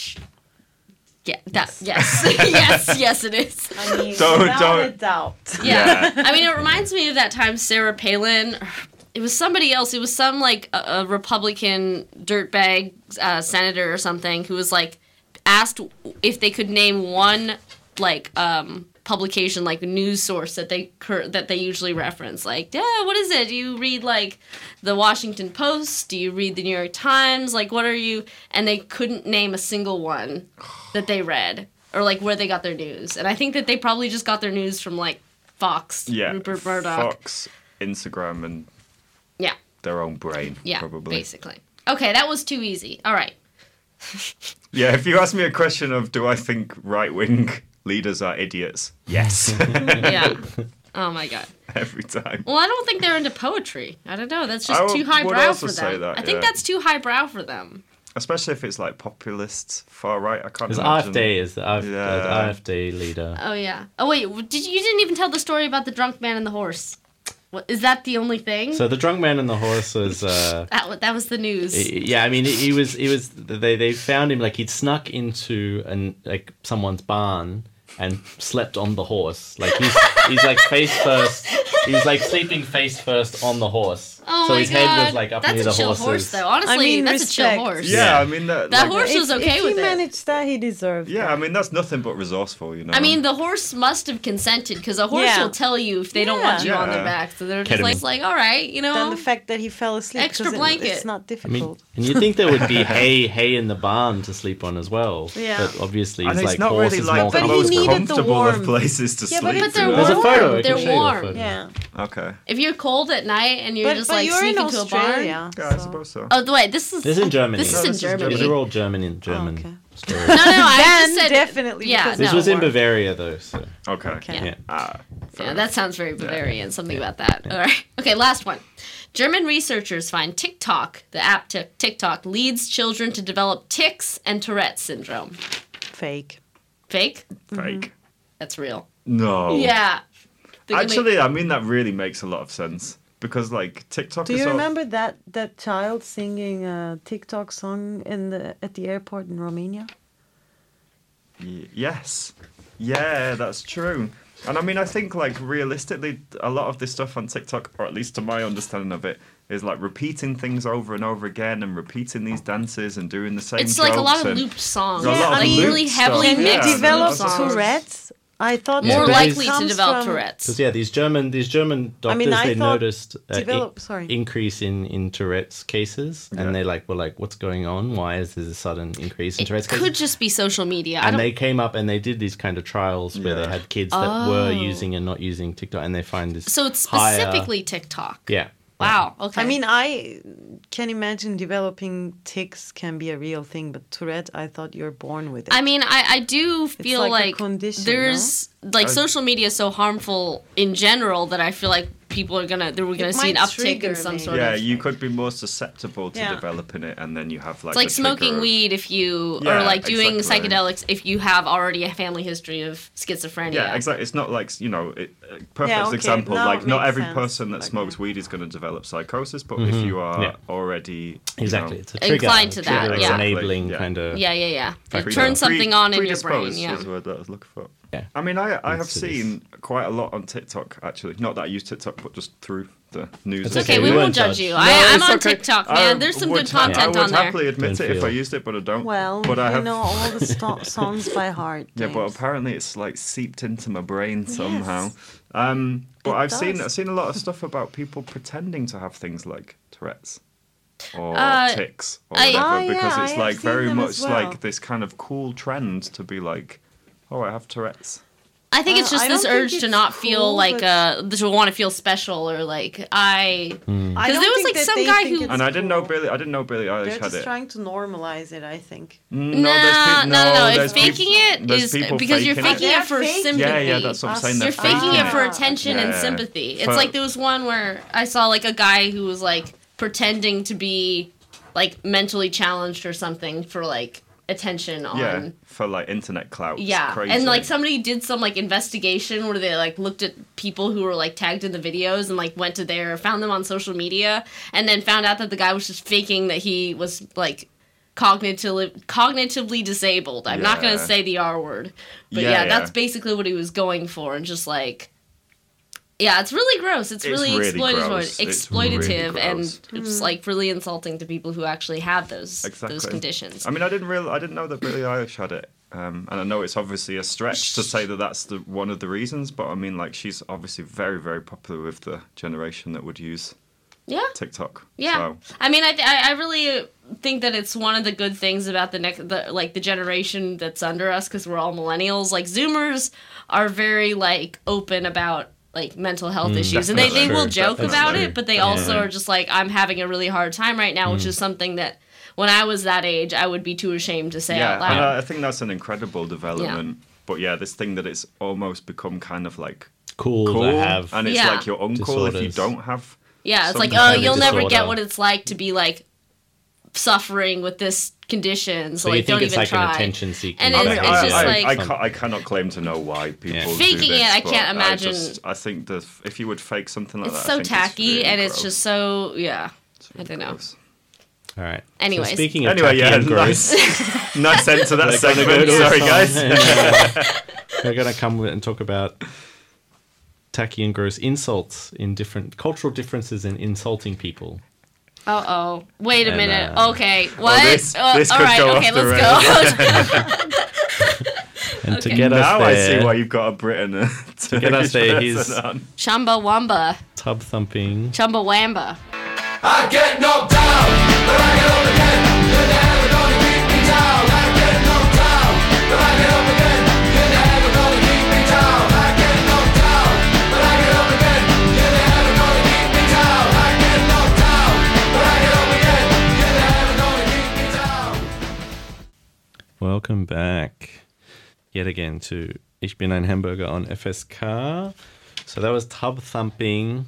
Yeah, that, yes, yes, yes, it is. I mean, Don't- without don't- a doubt. Yeah. I mean, it reminds me of that time Sarah Palin, it was somebody else, it was some, like, a, a Republican dirtbag uh, senator or something who was, like, asked if they could name one, like, um, publication, like, news source that they cur- that they usually reference. Like, yeah, what is it? Do you read, like, the Washington Post? Do you read the New York Times? Like, what are you... And they couldn't name a single one that they read. Or, like, where they got their news. And I think that they probably just got their news from, like, Fox, Yeah. Rupert Murdoch. Fox, Instagram, and Yeah, their own brain, yeah, probably. basically. Okay, that was too easy. All right. Yeah, if you ask me a question of do I think right-wing leaders are idiots? Yes. Yeah. Oh, my God. Every time. Well, I don't think they're into poetry. I don't know. That's just I too would highbrow also for say them. that, I think yeah. that's too highbrow for them. Especially if it's like populist, far right. I can't Because imagine. AfD is the AfD, Yeah. the AfD leader. Oh yeah. Oh wait, did you, you didn't even tell the story about the drunk man and the horse? What, is that the only thing? So the drunk man and the horse was. Uh, that wa- that was the news. Yeah, I mean, he was. He was. They they found him like he'd snuck into an like someone's barn and slept on the horse. Like he's he's like face first. He's like sleeping face first on the horse. Oh so my his God. head was like up That's near a the chill horses. horse, though. Honestly, I mean, that's a chill respect. horse. Yeah, Yeah. I mean that. That like- horse If, was okay if with he it. managed that, he deserved Yeah, that. I mean that's nothing but resourceful, you know. I mean, the horse must have consented because a horse Yeah. will tell you if they don't want you on their Yeah. back. So they're just Ketamine. like, like, all right, you know. Then the fact that he fell asleep. Extra 'cause it- blanket. It's not I difficult. mean, and you think there would be hay hay in the barn to sleep on as well. Yeah. But obviously, and it's it's like not horse really is like more the But he most needed the comfortable of warmth. places to Yeah, but sleep. But they're to. There's a warm. photo. I They're can show you the warm. photo. yeah. Okay. If you're cold at night and you're But, just but like you're in sneaking to a barn. Australia. Yeah, I so- suppose so. Oh, wait, this is This is in Germany. This No, is in this is Germany. These are all German in German okay. stories. No, no, no. I Then just said definitely Yeah, because This no, was in warm. Bavaria though. So Okay. Okay. yeah. Ah, Yeah, that sounds very Bavarian. Something about that. All right. Okay, last one. German researchers find TikTok, the app Tik- TikTok, leads children to develop tics and Tourette's syndrome. Fake. Fake? fake. That's real. No. Yeah. They're gonna- Actually, I mean that really makes a lot of sense because like TikTok. Do is you all- remember that that child singing a TikTok song in the at the airport in Romania? Y- yes. Yeah, that's true. And I mean, I think like realistically, a lot of this stuff on TikTok, or at least to my understanding of it, is like repeating things over and over again and repeating these dances and doing the same. It's like a lot of and- looped songs, A lot of like looped really heavily stuff, Can yeah. mixed you develop loop songs. Tourette's? I thought Yeah, More but likely it's- to develop from- Tourette's. Because yeah, these German these German doctors mean, I they thought noticed uh, develop- i- sorry. increase in, in Tourette's cases, Yeah. and they like were like, what's going on? Why is there a sudden increase in It Tourette's could cases? just be social media. I And don't, they came up and they did these kind of trials where Yeah. they had kids that were Oh. using and not using TikTok, and they find this. so it's higher- specifically TikTok. Yeah. Wow. Okay. I mean, I can imagine developing tics can be a real thing, but Tourette, I thought you're born with it. I mean, I, I do feel like a like, condition, there's like I- social media is so harmful in general that I feel like people are gonna we're gonna It see an might uptick in trigger some maybe. sort Yeah, of. you could be more susceptible to Yeah. developing it, and then you have like It's like the trigger smoking of- weed if you Yeah, or like doing exactly. psychedelics if you have already a family history of schizophrenia. Yeah, exactly. It's not like you know, it, uh, perfect Yeah, okay, example. now Like it not makes every sense. person that Like, smokes yeah. weed is going to develop psychosis, but if you are Yeah. already you Exactly. know, It's a trigger. Inclined to that, trigger yeah. enabling Yeah. kind of. Yeah, yeah, yeah. It Factor. turns something on in your brain. predisposed Yeah. is the word that I was looking for. Yeah. I mean, I I have Into this. seen quite a lot on TikTok actually. Not that I use TikTok, but just through the news. It's It's okay, Okay, we we won't won't judge judge. you. No, I, I'm it's on okay. TikTok, man. I There's some would good ha- content I would on there. happily admit Don't it if I feel- used it, but I don't. well, but I you have. know all the sto- songs by heart. Yeah, but James. apparently it's like seeped into my brain somehow. Um, but It I've seen does. I've seen a lot of stuff about people pretending to have things like Tourette's or Uh, tics or I- whatever, Ah, yeah, because I it's have like seen very them much as well. like this kind of cool trend to be like, oh, I have Tourette's. I think it's Uh, just I this don't think urge to it's not feel cool, like but- uh to want to feel special or like I Hmm. I Because don't there was, think like, that some they guy think who- it's And I didn't know cool. Billy. I didn't know Billie Eilish They're had just it. trying to normalize it, I think. Mm, Nah, there's peop- no, no, no. there's It's faking peop- it there's is people because you're faking faking it. it for They're faking sympathy. Yeah, yeah, that's what I'm saying. You're They're faking faking it for it. attention and Yeah. sympathy. It's For- like there was one where I saw like a guy who was like pretending to be like mentally challenged or something for like attention on Yeah, for like internet clout. It's Yeah, crazy. and like somebody did some like investigation where they like looked at people who were like tagged in the videos and like went to their found them on social media and then found out that the guy was just faking that he was like cognitively cognitively disabled. I'm not gonna Yeah. say the R word, but Yeah, yeah, yeah. that's basically what he was going for, and just like. Yeah, it's really gross. It's, It's really, really exploitative, gross. It's exploitative, really and gross. it's like really insulting to people who actually have those Exactly. those conditions. I mean, I didn't real I didn't know that Billie Eilish had it, um, and I know it's obviously a stretch to say that that's the one of the reasons. But I mean, like, she's obviously very, very popular with the generation that would use Yeah. TikTok. Yeah, So, I mean, I, th- I I really think that it's one of the good things about the next, the like the generation that's under us, because we're all millennials. Like Zoomers are very like open about like mental health issues, and they, they definitely. will Sure, joke definitely. about it, but they also Yeah. are just like, I'm having a really hard time right now, which is something that when I was that age, I would be too ashamed to say yeah, out and loud. I, I think that's an incredible development. But yeah, this thing that it's almost become kind of like Cool, cool, to have. and it's Yeah. like your uncle if you disorders. don't have. Yeah, it's like, some oh, kind of you'll never get disorder. what it's like to be like suffering with this condition, so, So you like think don't it's even like try. an attention seeking. And I, it's- mean, it's I, just I, like- I, ca- I cannot claim to know why people Yeah. do Faking this, it, I but can't imagine- I, just, I think that if you would fake something like It's that, so I think tacky, really and it's gross. just so yeah. It's I don't know. gross. All right. Anyways. So speaking of Anyway, tacky yeah, and gross, nice, nice end to that we're gonna segment. go to a Sorry, song. guys. We're going to come and talk about tacky and gross insults in different cultural differences in insulting people. Uh oh. Wait a And, minute. uh, okay. What? this- Uh, this all could right. go Okay. off the Let's go. And to Okay. get us now I see there, why you've got a Brit and a to get us there, Turkish he's person on. Chumbawamba. tub thumping. Chumbawamba. I get knocked down, but I get up again. You're never gonna keep me down. I get knocked down, but I get up again. You're never gonna keep me down. I get knocked down, but I get up again. You're never gonna keep me down. I get knocked down, but I get up again. You're never gonna keep me down. Welcome back yet again to Ich bin ein Hamburger on F S K. So that was Tub Thumping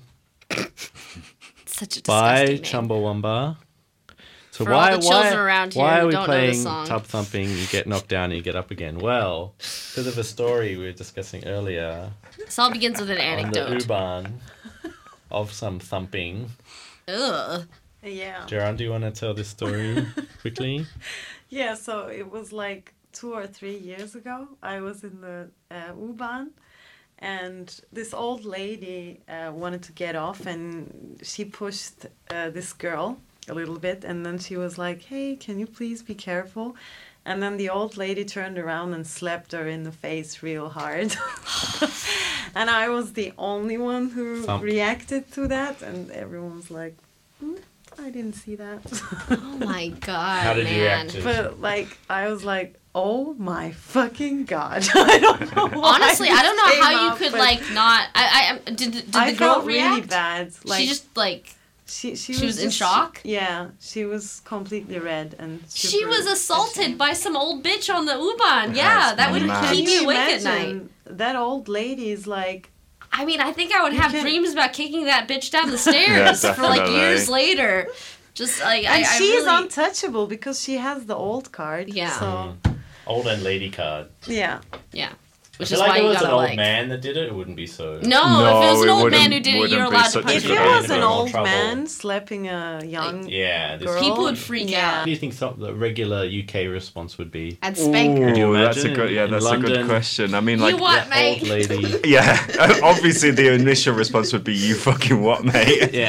Such a by disgusting name. Chumbawamba. So For all why the children why around here why who are we don't know this playing song. Tub Thumping? You get knocked down, and you get up again. Well, because of a story we were discussing earlier This all begins with an on the anecdote. U-Bahn of some thumping. Ugh. Yeah. Gerard, do you want to tell this story quickly? Yeah, so it was like two or three years ago. I was in the uh, U-Bahn, And this old lady uh, wanted to get off, and she pushed uh, this girl a little bit, and then she was like, "Hey, can you please be careful?" And then the old lady turned around and slapped her in the face real hard. And I was the only one who Thump. reacted to that, and everyone was like, hmm, I didn't see that. Oh my god, How did man. you react to it? But, like, I was like, oh my fucking god. I don't know why Honestly, I don't this know came how you up, could but like not. I I did. Did the I girl felt really react? bad. Like, she just like she, she, she was in just- shock? Yeah, she was completely red and she super was assaulted ashamed. by some old bitch on the U-Bahn. Yeah, That's that would mad. keep Can you you awake at night. imagine? That old lady is like, I mean, I think I would You have can- dreams about kicking that bitch down the stairs for like definitely. years later. Just like I, and I she's really, untouchable because she has the old card. Yeah. So, Old and lady card. yeah. yeah, which I is feel like why if it you was gotta an old like. man that did it, it wouldn't be so. No, No, if it was an it old man wouldn't- who did it, wouldn't you're be allowed such to a punch If good it him. idea. was an More old trouble. man slapping a young Yeah. This girl, People would freak yeah. out. What do you think some, the regular U K response would be? I'd spank her. Could you Ooh, that's a imagine good. Yeah, in that's a good London? question. I mean, like, You what, That mate? old lady. yeah. Obviously, the initial response would be, "You fucking what, mate?" Yeah.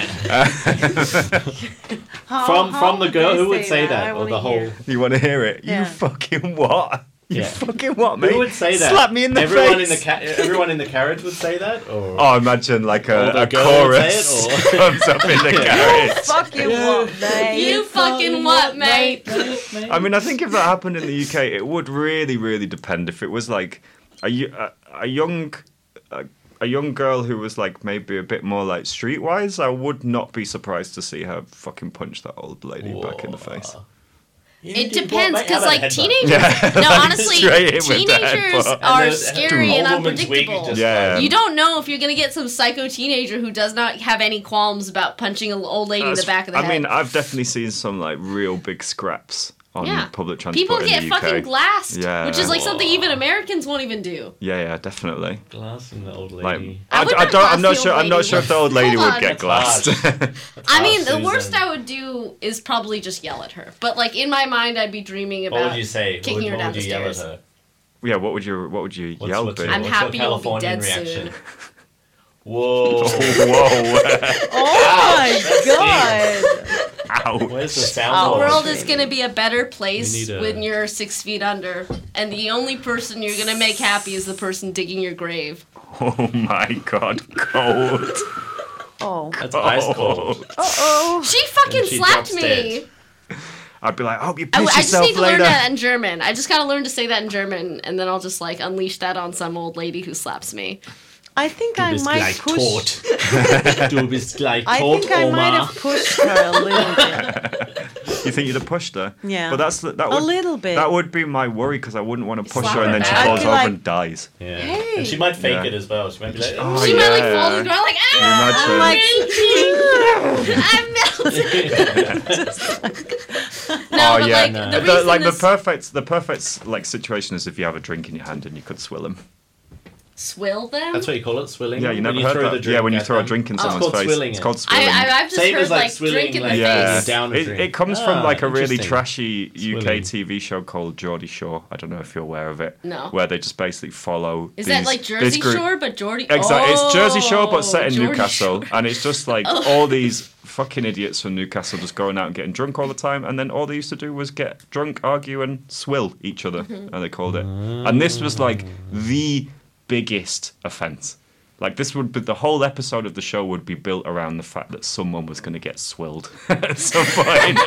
How- From how from the would girl, they who would say I that, or wanna the whole? hear. You want to hear it? Yeah. You fucking what? You Yeah. fucking what, mate? Who would say that? Slap me in the everyone face. in the ca- everyone in the carriage would say that, or Oh, imagine like a, Or the a girl would say chorus it, or- comes up in the carriage. Fucking what, mate? You fucking what, mate? I mean, I think if that happened in the U K, it would really, really depend. If it was like a y- a, a young a, a young girl who was like maybe a bit more like streetwise, I would not be surprised to see her fucking punch that old lady back in the face. It depends, because like teenagers. Yeah. No, honestly, Straight in with that teenagers headbutt. are And the- scary the and old woman's wig unpredictable. just Yeah. like- You don't know if you're gonna get some psycho teenager who does not have any qualms about punching an old lady in the That's- back of the I head. mean, I've definitely seen some like real big scraps on Yeah. public transport People in get the U K. fucking glassed, Yeah. which is like something even Americans won't even do. Yeah, yeah, definitely. Glass and the old Like, lady. I I, would I not don't. I'm glass not the sure. old I'm not lady. sure if the old lady Hold would on. get glassed. I mean, the Susan. worst I would do is probably just yell at her. But like in my mind, I'd be dreaming about What would you say? What kicking would, her what down would the you yell at stairs. her? Yeah, what would you what would you What's- yell? what's Boo? your- I'm what's happy your you'll be Californian dead reaction? soon. Whoa! Whoa! Oh my god! Ow! Where's the The sound? Oh, world board? is gonna be a better place We need a- when you're six feet under, and the only person you're gonna make happy is the person digging your grave. Oh my god! Cold. Oh. That's ice cold. Uh oh. She fucking And she slapped drops me. dead. I'd be like, I hope you I, piss I just yourself need to later. learn that in German. I just gotta learn to say that in German, and then I'll just like unleash that on some old lady who slaps me. I think Du I bist might gleich push. tot. Du bist gleich I tot, think I might Oma. have pushed her a little bit. You think you'd have pushed her? Yeah. But that's that A would little bit. that would be my worry because I wouldn't want to push Slap her and her then she back. falls I'd be over like, and dies. Yeah. Hey. And she might fake Yeah. it as well. She might be like, Oh, she might like yeah. fall to the ground like, Imagine. ah, I'm melting. no, oh but yeah, like no. the The- reason like this the perfect the perfect like situation is if you have a drink in your hand and you could swill them. swill them. That's what you call it, swilling. Yeah, you When never heard throw that. the Yeah, when you at throw a them. drink in Oh, someone's it's called face, swilling it's it. called I, swilling. I, I've just Same heard as, like, like, swilling, drink in like, the Yeah, face. down a it, drink. it comes from Ah, like a really interesting. trashy U K Swilling. T V show called Geordie Shore. I don't know if you're aware of it. No. Where they just basically follow. Is these, that like this Jersey group- Shore, but Geordie? Exactly, it's Jersey Shore but set in Oh, Geordie Newcastle, Shore. and it's just like Oh. all these fucking idiots from Newcastle just going out and getting drunk all the time, and then all they used to do was get drunk, argue, and swill each other, Mm-hmm. and they called it. And this was like the biggest offence. Like this would be the whole episode of the show would be built around the fact that someone was going to get swilled at some point.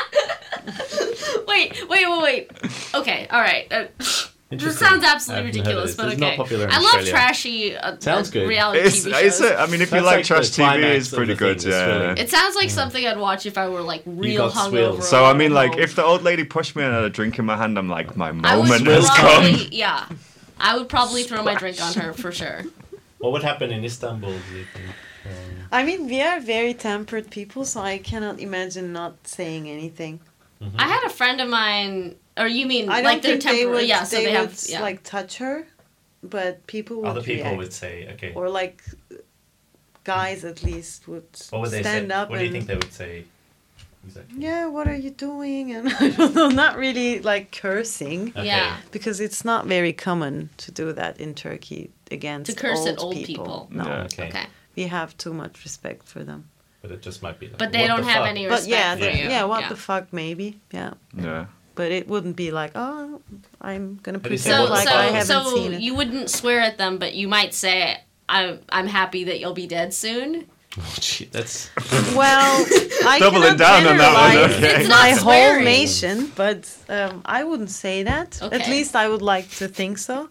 Wait, wait, wait, wait. Okay, all right. Uh, this Interesting. sounds I absolutely haven't heard of ridiculous, this. but It's okay. not popular in I love Australia. trashy uh, Sounds uh, good. reality it's, T V shows. it's a, I mean, if you That's like, like trash the T V, climax it's of pretty the thing, good. the Yeah. swilling. It sounds like something I'd watch if I were like real got swilled. hungover. So I mean, or like, home. if the old lady pushed me and I had a drink in my hand, I'm like, my I would moment has come. probably, yeah, I would probably throw my drink on her for sure. What would happen in Istanbul, do you think? Um, I mean, we are very tempered people, so I cannot imagine not saying anything. I had a friend of mine, or you mean I don't like they're think they temporary? would. Yeah, so they, they, would have yeah. like touch her, but people would Other people react. would say, okay. or like guys at least would, What would they stand say? up What do you and think they would say? Exactly. yeah, what are you doing? And I don't know, not really like cursing Okay. Yeah. because it's not very common to do that in Turkey, against To curse old at old people. people. No, Yeah. Okay. Okay. we have too much respect for them. But it just might be. Like, But they what don't the have fuck? any But respect yeah, for the- you. yeah, what the fuck, maybe, yeah. Yeah. But it wouldn't be like, oh, I'm gonna How do you say pretend what the like so, I fuck? haven't so seen it. you wouldn't swear at them, but you might say, "I'm I'm happy that you'll be dead soon." Oh, gee, that's. Well, I Doubling cannot down on that one, generalize okay. It's not my whole swearing. nation, but um, I wouldn't say that. At Okay. least I would like to think so.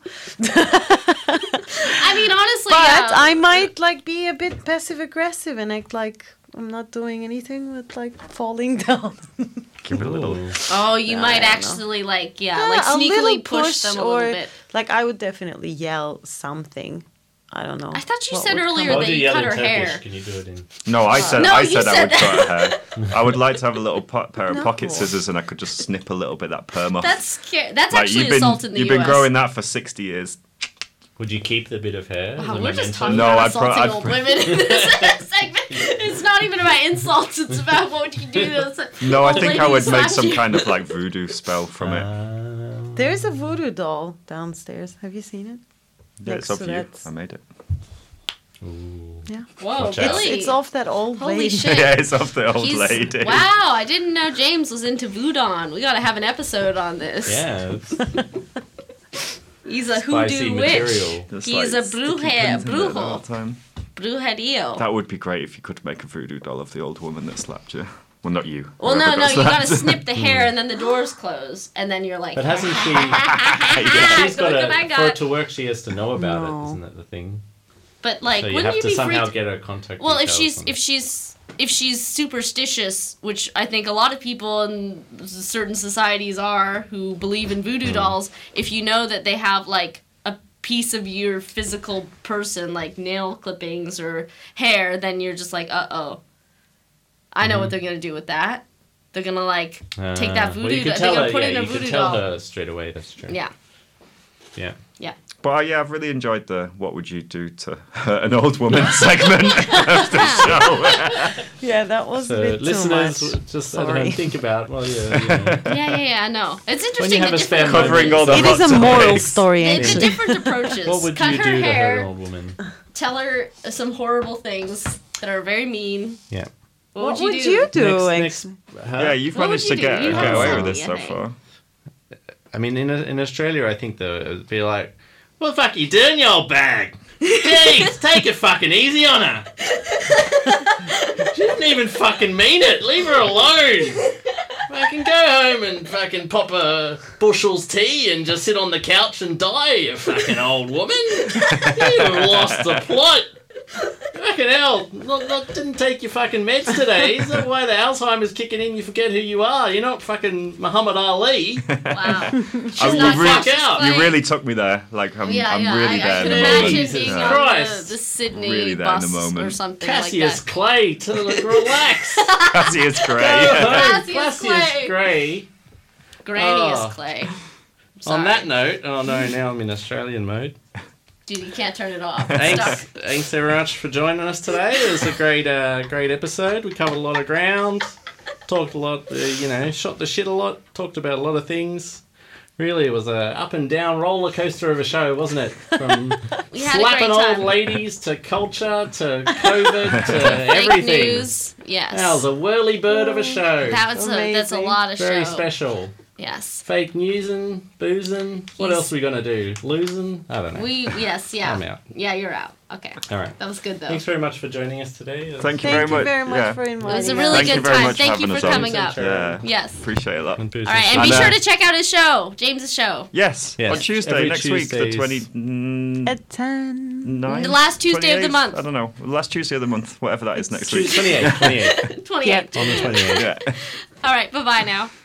I mean, honestly, But yeah. I might like be a bit passive aggressive and act like I'm not doing anything with like falling down. Give it a little. Ooh. Oh, you I might don't know. actually like yeah, Yeah, like a sneakily little push, push them a or- little bit. Like I would definitely yell something. I don't know. I thought you what said would come earlier Why up. that do you you yell cut in her Turkish? hair. Can you do it in? No, I said No, I you said I said would that. cut her hair. I would like to have a little po- pair of No. pocket scissors and I could just snip a little bit of that perm off. That's scary. That's like actually you've been assault in the you've U S. been growing that for sixty years. Would you keep the bit of hair? as Wow, a we're just memento? talking No, about I'd pro- assaulting I'd old pro- women in this segment. It's not even about insults. It's about what would you do to those No, I old think I ladies would make slash some you. kind of like voodoo spell from it. Um, There's a voodoo doll downstairs. Have you seen it? Yeah, it's next up to to you. that- I made it. ooh. Yeah. Whoa, Watch out. really? It's, it's off that old Holy lady. shit. Yeah, it's off the old He's- lady. Wow, I didn't know James was into voodoo. We gotta have an episode on this. Yeah. It's He's a spicy hoodoo witch. material. Just, He's a sticky bruja- pins in there brujo. all the time. Brujerio. That would be great if you could make a voodoo doll of the old woman that slapped you. Well, not you. Well, no, whoever no, got you gotta slapped. snip the hair and then the doors close, and then you're like. But hasn't she? Yeah, She's got good, to, good, for good. it to work, she has to know about No. it. Isn't that the thing? But like, So you wouldn't have you to be somehow freaked? get her contact. Well, if details she's and- if she's if she's superstitious, which I think a lot of people in certain societies are who believe in voodoo Hmm. dolls, if you know that they have like a piece of your physical person, like nail clippings or hair, then you're just like, uh oh. I know what they're gonna do with that. They're gonna like take Ah, that well, voodoo. you doll. could They're tell gonna her. put Yeah, in a you voodoo could tell doll. her straight away. That's true. Yeah, Yeah. yeah. But uh, yeah, I've really enjoyed the "What would you do to hurt an old woman" segment of the show. Yeah, that was a So bit listeners, too much. just I don't Sorry. know, think about. Well, yeah. You know. Yeah, yeah, yeah. No, it's When interesting. you have the a spare different Covering moment, all the It hot is a moral topics. story, the, the actually. different approaches. What would Cut you her do to hurt hair. an old woman? Tell her some horrible things that are very mean. Yeah. What, What would you would do? you do? Next, ex- next, huh? Yeah, you've What would managed you to do? get, You get have away some with this so D N A. far. I mean, in in Australia, I think though it'd be like, "What the fuck you doing, you old bag? Jeez, take it fucking easy on her. She didn't even fucking mean it. Leave her alone. Fucking go home and fucking pop a Bushell's tea and just sit on the couch and die, you fucking old woman. You've lost the plot. Fucking hell, not, not, didn't take your fucking meds today. Is that why the Alzheimer's kicking in? You forget who you are. You're not fucking Muhammad Ali. Wow. Oh, not you, really, Cassius out. Clay. you really took me there. Like I'm, Yeah, I'm yeah. really I, there I in can the imagine moment. Jesus being Yeah. on the, Christ. the Sydney Really there in bus the moment. or something Cassius like that. Clay, to relax. Cassius Go Gray. home, Cassius Cassius Clay. Gray. Granius Oh. Clay. On that Sorry. note, oh no, now I'm in Australian mode. Dude, you can't turn it off. It's Thanks, stuck. thanks very much for joining us today. It was a great, uh, great episode. We covered a lot of ground, talked a lot, uh, you know, shot the shit a lot, talked about a lot of things. Really, it was a up and down roller coaster of a show, wasn't it? From We had a slapping great old time. ladies to culture to COVID to Fake everything. news. Yes. That was a whirly bird of a show. That was a, that's a Amazing. lot of Very show. special. Yes. Fake newsing, boozing. What He's- else are we gonna do? Losing? I don't know. We yes, yeah. I'm out. Yeah, you're out. Okay. All right. That was good though. Thanks very much for joining us today. Thank you Thank very you much. very much yeah. for inviting It was a us. really Thank you good very time. much for Thank you having for us on. coming up. Yeah. Yes. Appreciate that. And boozing. All right, and And, be uh, sure to check out his show, James's show. Yes, Yes, on Tuesday every next week, the Tuesdays. twenty mm, At ten. ninth, The last Tuesday of the twenty-eighth? month. I don't know. The last Tuesday of the month, whatever that is next week. twenty-eight, twenty-eight. twenty-eight. On the twenty-eighth. Yeah. All right, bye bye now.